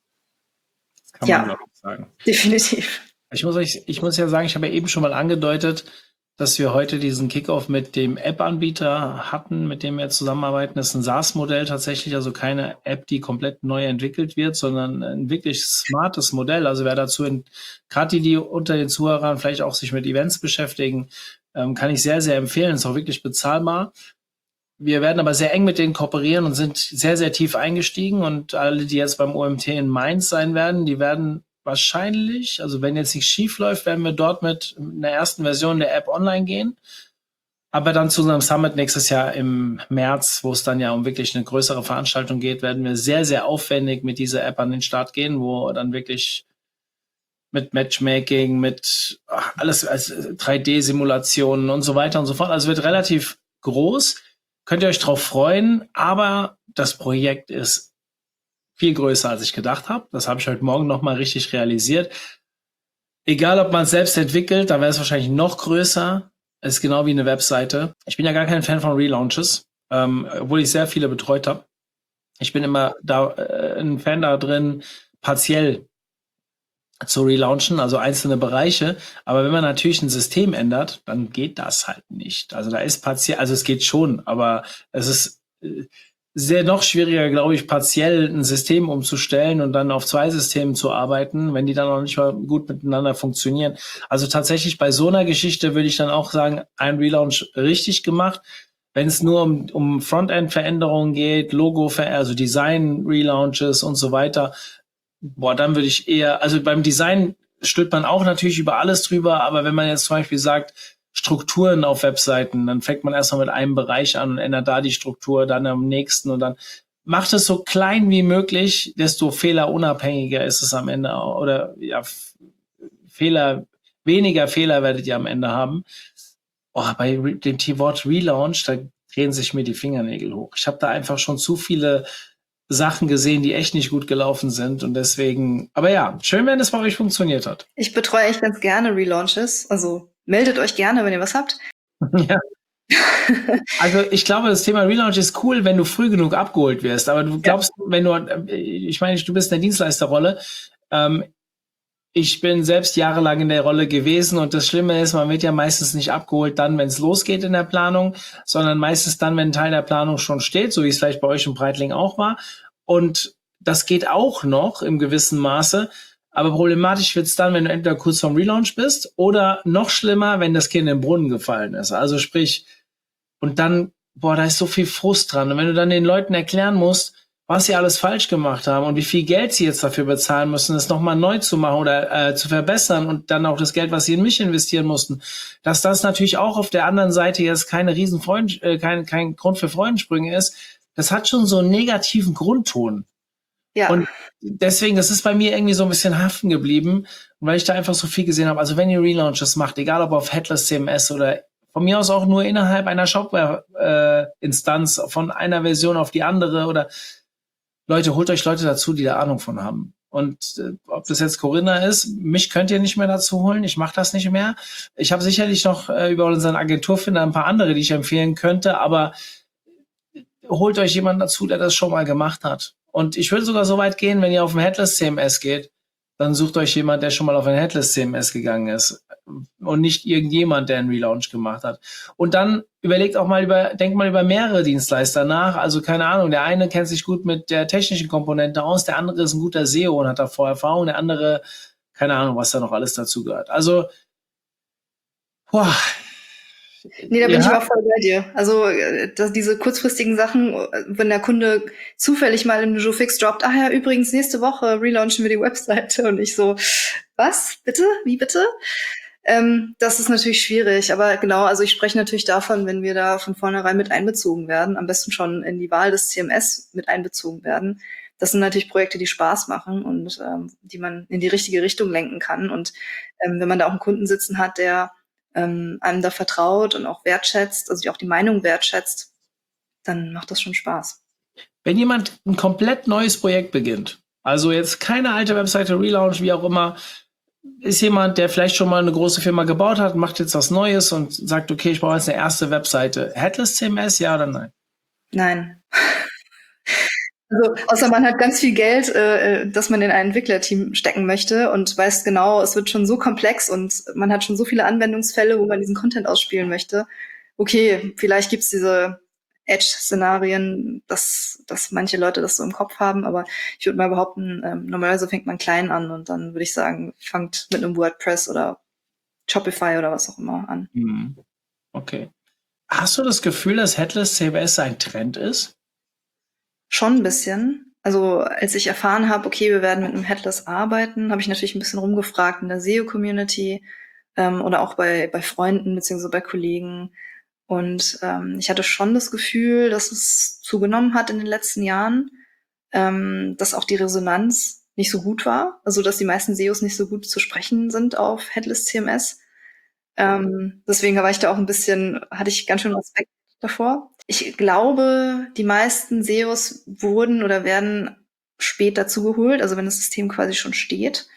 Das kann ja, man glaube ich sagen. Definitiv. Ich muss, euch, ich muss ja sagen, ich habe ja eben schon mal angedeutet, dass wir heute diesen Kickoff mit dem App-Anbieter hatten, mit dem wir zusammenarbeiten. Das ist ein SaaS-Modell tatsächlich, also keine App, die komplett neu entwickelt wird, sondern ein wirklich smartes Modell. Also wer dazu, gerade die, die unter den Zuhörern vielleicht auch sich mit Events beschäftigen, ähm, kann ich sehr, sehr empfehlen. Ist auch wirklich bezahlbar. Wir werden aber sehr eng mit denen kooperieren und sind sehr, sehr tief eingestiegen. Und alle, die jetzt beim O M T in Mainz sein werden, die werden wahrscheinlich, also wenn jetzt nichts schief läuft, werden wir dort mit einer ersten Version der App online gehen. Aber dann zu unserem Summit nächstes Jahr im März, wo es dann ja um wirklich eine größere Veranstaltung geht, werden wir sehr, sehr aufwendig mit dieser App an den Start gehen, wo dann wirklich mit Matchmaking, mit ach, alles als drei D-Simulationen und so weiter und so fort. Also wird relativ groß. Könnt ihr euch drauf freuen, aber das Projekt ist viel größer, als ich gedacht habe. Das habe ich heute Morgen nochmal richtig realisiert. Egal, ob man es selbst entwickelt, da wäre es wahrscheinlich noch größer. Es ist genau wie eine Webseite. Ich bin ja gar kein Fan von Relaunches, ähm, obwohl ich sehr viele betreut habe. Ich bin immer da äh, ein Fan da drin, partiell zu relaunchen, also einzelne Bereiche. Aber wenn man natürlich ein System ändert, dann geht das halt nicht. Also da ist partiell, also es geht schon, aber es ist äh, sehr noch schwieriger, glaube ich, partiell ein System umzustellen und dann auf zwei Systemen zu arbeiten, wenn die dann noch nicht mal gut miteinander funktionieren. Also tatsächlich bei so einer Geschichte würde ich dann auch sagen, ein Relaunch richtig gemacht. Wenn es nur um, um Frontend-Veränderungen geht, Logo, also Design-Relaunches und so weiter, boah, dann würde ich eher, also beim Design stülpt man auch natürlich über alles drüber, aber wenn man jetzt zum Beispiel sagt, Strukturen auf Webseiten, dann fängt man erstmal mit einem Bereich an und ändert da die Struktur, dann am nächsten und dann macht es so klein wie möglich, desto fehlerunabhängiger ist es am Ende auch, oder ja, Fehler, weniger Fehler werdet ihr am Ende haben. Oh, bei dem T-Wort Relaunch, da drehen sich mir die Fingernägel hoch. Ich habe da einfach schon zu viele Sachen gesehen, die echt nicht gut gelaufen sind und deswegen, aber ja, schön, wenn es bei euch funktioniert hat. Ich betreue echt ganz gerne Relaunches, also meldet euch gerne, wenn ihr was habt. Ja. Also ich glaube, das Thema Relaunch ist cool, wenn du früh genug abgeholt wirst, aber du glaubst, ja. wenn du, ich meine, du bist in der Dienstleisterrolle, ähm, ich bin selbst jahrelang in der Rolle gewesen und das Schlimme ist, man wird ja meistens nicht abgeholt dann, wenn es losgeht in der Planung, sondern meistens dann, wenn ein Teil der Planung schon steht, so wie es vielleicht bei euch im Breitling auch war. Und das geht auch noch im gewissen Maße, aber problematisch wird es dann, wenn du entweder kurz vorm Relaunch bist oder noch schlimmer, wenn das Kind in den Brunnen gefallen ist. Also sprich, und dann, boah, da ist so viel Frust dran. Und wenn du dann den Leuten erklären musst, was sie alles falsch gemacht haben und wie viel Geld sie jetzt dafür bezahlen müssen, es nochmal neu zu machen oder äh, zu verbessern und dann auch das Geld, was sie in mich investieren mussten, dass das natürlich auch auf der anderen Seite jetzt keine riesen Freund, äh, kein, kein Grund für Freudensprünge ist, das hat schon so einen negativen Grundton. Ja. Und deswegen, das ist bei mir irgendwie so ein bisschen haften geblieben, weil ich da einfach so viel gesehen habe. Also wenn ihr Relaunches macht, egal ob auf Headless C M S oder von mir aus auch nur innerhalb einer Shopware-Instanz, äh, von einer Version auf die andere oder Leute, holt euch Leute dazu, die da Ahnung von haben. Und äh, ob das jetzt Corinna ist, mich könnt ihr nicht mehr dazu holen. Ich mache das nicht mehr. Ich habe sicherlich noch äh, über unseren Agenturfinder ein paar andere, die ich empfehlen könnte, aber holt euch jemanden dazu, der das schon mal gemacht hat. Und ich würde sogar so weit gehen, wenn ihr auf ein Headless C M S geht, dann sucht euch jemand, der schon mal auf ein Headless C M S gegangen ist und nicht irgendjemand, der einen Relaunch gemacht hat. Und dann überlegt auch mal über, denkt mal über mehrere Dienstleister nach. Also keine Ahnung, der eine kennt sich gut mit der technischen Komponente aus, der andere ist ein guter S E O und hat da Vorerfahrung, der andere, keine Ahnung, was da noch alles dazu gehört. Also, boah. Nee, da bin Ja. ich auch voll bei dir. Also äh, dass diese kurzfristigen Sachen, äh, wenn der Kunde zufällig mal im Jour Fix droppt, ach ja, übrigens, nächste Woche relaunchen wir die Webseite und ich so, was? Bitte? Wie bitte? Ähm, das ist natürlich schwierig, aber genau, also ich spreche natürlich davon, wenn wir da von vornherein mit einbezogen werden, am besten schon in die Wahl des C M S mit einbezogen werden. Das sind natürlich Projekte, die Spaß machen und ähm, die man in die richtige Richtung lenken kann. Und ähm, wenn man da auch einen Kunden sitzen hat, der ähm, einem da vertraut und auch wertschätzt, also die auch die Meinung wertschätzt, dann macht das schon Spaß. Wenn jemand ein komplett neues Projekt beginnt, also jetzt keine alte Webseite, Relaunch, wie auch immer, ist jemand, der vielleicht schon mal eine große Firma gebaut hat, macht jetzt was Neues und sagt, okay, ich brauche jetzt eine erste Webseite. Headless C M S, ja oder nein? Nein. Also, außer man hat ganz viel Geld, äh, das man in ein Entwicklerteam stecken möchte und weiß genau, es wird schon so komplex und man hat schon so viele Anwendungsfälle, wo man diesen Content ausspielen möchte. Okay, vielleicht gibt's diese Edge-Szenarien, dass, dass manche Leute das so im Kopf haben, aber ich würde mal behaupten, ähm, normalerweise fängt man klein an und dann würde ich sagen, fangt mit einem WordPress oder Shopify oder was auch immer an. Hm. Okay. Hast du das Gefühl, dass Headless C M S ein Trend ist? Schon ein bisschen. Also als ich erfahren habe, okay, wir werden mit einem Headless arbeiten, habe ich natürlich ein bisschen rumgefragt in der S E O-Community ähm, oder auch bei, bei Freunden beziehungsweise bei Kollegen. Und ähm, ich hatte schon das Gefühl, dass es zugenommen hat in den letzten Jahren, ähm, dass auch die Resonanz nicht so gut war. Also dass die meisten S E Os nicht so gut zu sprechen sind auf Headless C M S. Ähm, deswegen war ich da auch ein bisschen, hatte ich ganz schön Respekt davor. Ich glaube, die meisten S E Os wurden oder werden spät dazugeholt, also wenn das System quasi schon steht.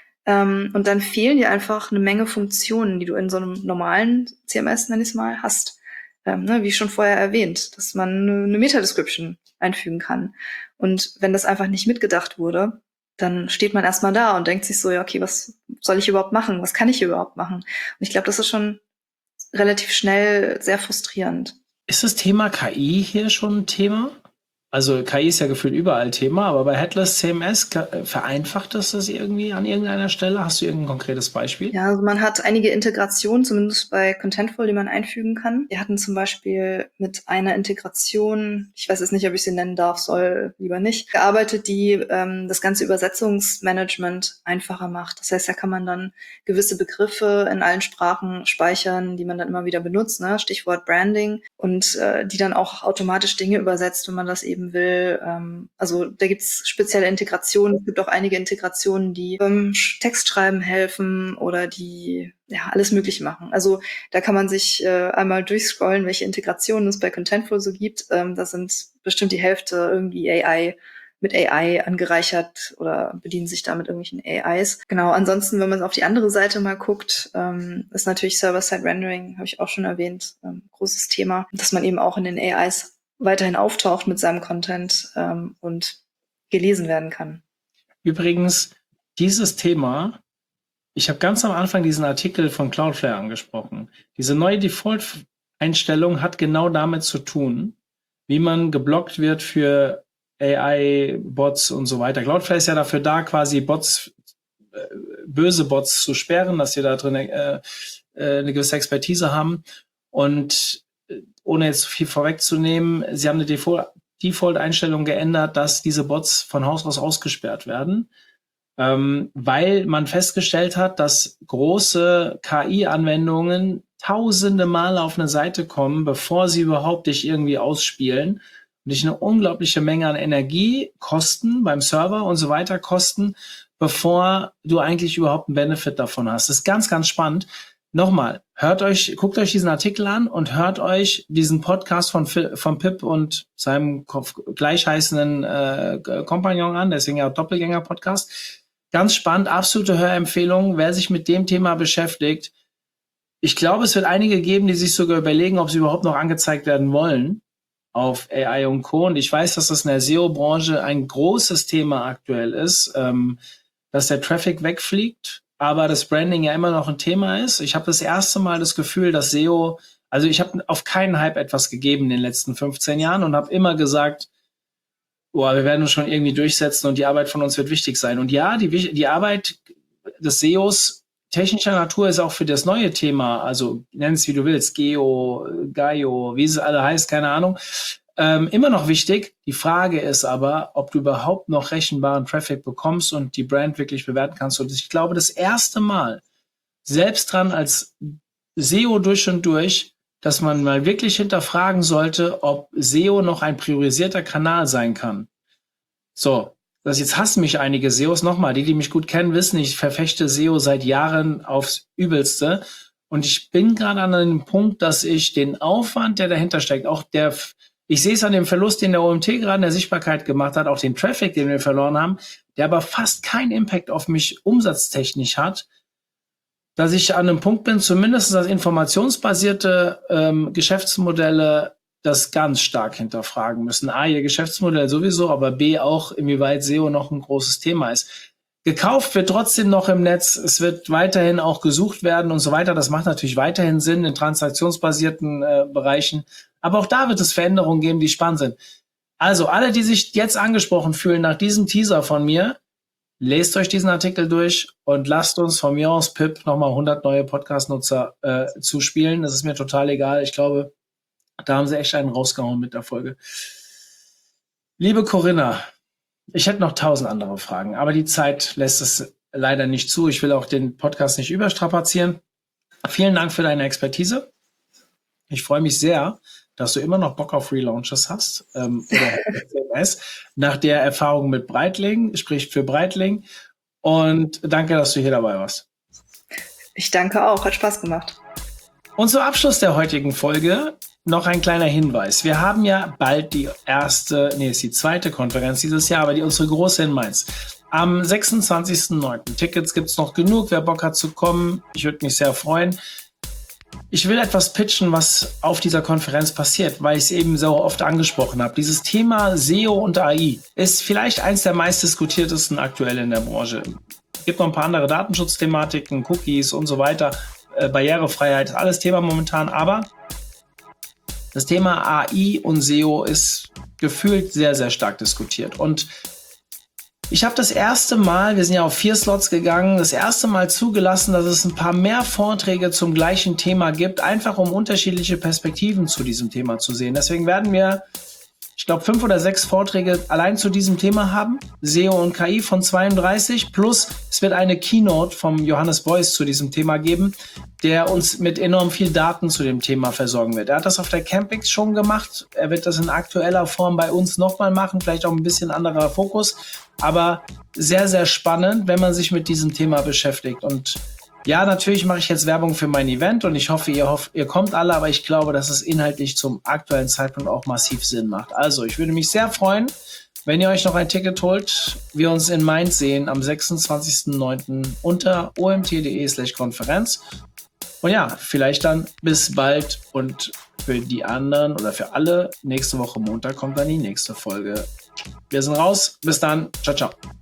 Ähm, und dann fehlen dir einfach eine Menge Funktionen, die du in so einem normalen C M S, nenn ich es mal, hast. Ähm, ne, wie schon vorher erwähnt, dass man eine, eine Meta-Description einfügen kann. Und wenn das einfach nicht mitgedacht wurde, dann steht man erstmal da und denkt sich so, ja, okay, was soll ich überhaupt machen? Was kann ich überhaupt machen? Und ich glaube, das ist schon relativ schnell sehr frustrierend. Ist das Thema K I hier schon ein Thema? Also K I ist ja gefühlt überall Thema, aber bei Headless C M S vereinfacht das das irgendwie an irgendeiner Stelle? Hast du irgendein konkretes Beispiel? Ja, also man hat einige Integrationen, zumindest bei Contentful, die man einfügen kann. Wir hatten zum Beispiel mit einer Integration, ich weiß jetzt nicht, ob ich sie nennen darf, soll lieber nicht, gearbeitet, die ähm, das ganze Übersetzungsmanagement einfacher macht. Das heißt, da kann man dann gewisse Begriffe in allen Sprachen speichern, die man dann immer wieder benutzt, ne? Stichwort Branding, und äh, die dann auch automatisch Dinge übersetzt, wenn man das eben will. Ähm, also da gibt's spezielle Integrationen. Es gibt auch einige Integrationen, die beim Textschreiben helfen oder die ja alles Mögliche machen. Also da kann man sich äh, einmal durchscrollen, welche Integrationen es bei Contentful so gibt. Ähm, da sind bestimmt die Hälfte irgendwie A I mit A I angereichert oder bedienen sich da mit irgendwelchen A Is. Genau, ansonsten, wenn man auf die andere Seite mal guckt, ähm, ist natürlich Server-Side-Rendering, habe ich auch schon erwähnt, ähm, großes Thema, dass man eben auch in den A Is weiterhin auftaucht mit seinem Content ähm, und gelesen werden kann. Übrigens, dieses Thema, ich habe ganz am Anfang diesen Artikel von Cloudflare angesprochen. Diese neue Default-Einstellung hat genau damit zu tun, wie man geblockt wird für A I-Bots und so weiter. Cloudflare ist ja dafür da, quasi Bots, äh, böse Bots zu sperren, dass sie da drin äh, äh, eine gewisse Expertise haben. Und ohne jetzt zu viel vorwegzunehmen, sie haben eine Default, Default-Einstellung geändert, dass diese Bots von Haus aus ausgesperrt werden, ähm, weil man festgestellt hat, dass große K I-Anwendungen tausende Male auf eine Seite kommen, bevor sie überhaupt dich irgendwie ausspielen und dich eine unglaubliche Menge an Energie kosten beim Server und so weiter kosten, bevor du eigentlich überhaupt einen Benefit davon hast. Das ist ganz, ganz spannend. Nochmal, hört euch, guckt euch diesen Artikel an und hört euch diesen Podcast von, von Pip und seinem gleichheißenden äh, Kompagnon an, deswegen ja Doppelgänger-Podcast. Ganz spannend, absolute Hörempfehlung, wer sich mit dem Thema beschäftigt. Ich glaube, es wird einige geben, die sich sogar überlegen, ob sie überhaupt noch angezeigt werden wollen auf A I und Co. Und ich weiß, dass das in der S E O-Branche ein großes Thema aktuell ist, ähm, dass der Traffic wegfliegt, aber das Branding ja immer noch ein Thema ist. Ich habe das erste Mal das Gefühl, dass S E O, also ich habe auf keinen Hype etwas gegeben in den letzten fünfzehn Jahren und habe immer gesagt, boah, wir werden uns schon irgendwie durchsetzen und die Arbeit von uns wird wichtig sein. Und ja, die, die Arbeit des S E Os technischer Natur ist auch für das neue Thema, also nenn es wie du willst, Geo, Gaio, wie es alle heißt, keine Ahnung, ähm, immer noch wichtig. Die Frage ist aber, ob du überhaupt noch rechenbaren Traffic bekommst und die Brand wirklich bewerten kannst. Und ich glaube, das erste Mal selbst dran als S E O durch und durch, dass man mal wirklich hinterfragen sollte, ob S E O noch ein priorisierter Kanal sein kann. So. Das jetzt hassen mich einige S E Os. Nochmal, die, die mich gut kennen, wissen, ich verfechte S E O seit Jahren aufs Übelste. Und ich bin gerade an einem Punkt, dass ich den Aufwand, der dahinter steckt, auch der, ich sehe es an dem Verlust, den der O M T gerade in der Sichtbarkeit gemacht hat, auch den Traffic, den wir verloren haben, der aber fast keinen Impact auf mich umsatztechnisch hat, dass ich an einem Punkt bin, zumindest als informationsbasierte ähm, Geschäftsmodelle das ganz stark hinterfragen müssen. A, ihr Geschäftsmodell sowieso, aber B, auch, inwieweit S E O noch ein großes Thema ist. Gekauft wird trotzdem noch im Netz, es wird weiterhin auch gesucht werden und so weiter. Das macht natürlich weiterhin Sinn in transaktionsbasierten äh, Bereichen. Aber auch da wird es Veränderungen geben, die spannend sind. Also alle, die sich jetzt angesprochen fühlen nach diesem Teaser von mir, lest euch diesen Artikel durch und lasst uns von mir aus, Pip, nochmal hundert neue Podcast-Nutzer äh, zuspielen. Das ist mir total egal. Ich glaube, da haben sie echt einen rausgehauen mit der Folge. Liebe Corinna, ich hätte noch tausend andere Fragen, aber die Zeit lässt es leider nicht zu. Ich will auch den Podcast nicht überstrapazieren. Vielen Dank für deine Expertise. Ich freue mich sehr, dass du immer noch Bock auf Relaunches hast. Ähm, oder nach der Erfahrung mit Breitling, sprich für Breitling. Und danke, dass du hier dabei warst. Ich danke auch, hat Spaß gemacht. Und zum Abschluss der heutigen Folge noch ein kleiner Hinweis. Wir haben ja bald die erste, nee, ist die zweite Konferenz dieses Jahr, aber die unsere große in Mainz. Am sechsundzwanzigsten neunten Tickets gibt's noch genug, wer Bock hat zu kommen. Ich würde mich sehr freuen. Ich will etwas pitchen, was auf dieser Konferenz passiert, weil ich es eben so oft angesprochen habe. Dieses Thema S E O und A I ist vielleicht eins der meistdiskutiertesten aktuell in der Branche. Es gibt noch ein paar andere Datenschutzthematiken, Cookies und so weiter, äh, Barrierefreiheit, alles Thema momentan, aber das Thema A I und S E O ist gefühlt sehr, sehr stark diskutiert. Und ich habe das erste Mal, wir sind ja auf vier Slots gegangen, das erste Mal zugelassen, dass es ein paar mehr Vorträge zum gleichen Thema gibt, einfach um unterschiedliche Perspektiven zu diesem Thema zu sehen. Deswegen werden wir, ich glaube, fünf oder sechs Vorträge allein zu diesem Thema haben. S E O und K I von zweiunddreißig. Plus es wird eine Keynote vom Johannes Beuys zu diesem Thema geben, der uns mit enorm viel Daten zu dem Thema versorgen wird. Er hat das auf der Campix schon gemacht. Er wird das in aktueller Form bei uns nochmal machen. Vielleicht auch ein bisschen anderer Fokus. Aber sehr, sehr spannend, wenn man sich mit diesem Thema beschäftigt. Und ja, natürlich mache ich jetzt Werbung für mein Event und ich hoffe, ihr, hofft, ihr kommt alle, aber ich glaube, dass es inhaltlich zum aktuellen Zeitpunkt auch massiv Sinn macht. Also, ich würde mich sehr freuen, wenn ihr euch noch ein Ticket holt, wir uns in Mainz sehen am sechsundzwanzigsten neunten unter omt.de slash Konferenz. Und ja, vielleicht dann bis bald und für die anderen oder für alle, nächste Woche Montag kommt dann die nächste Folge. Wir sind raus. Bis dann. Ciao, ciao.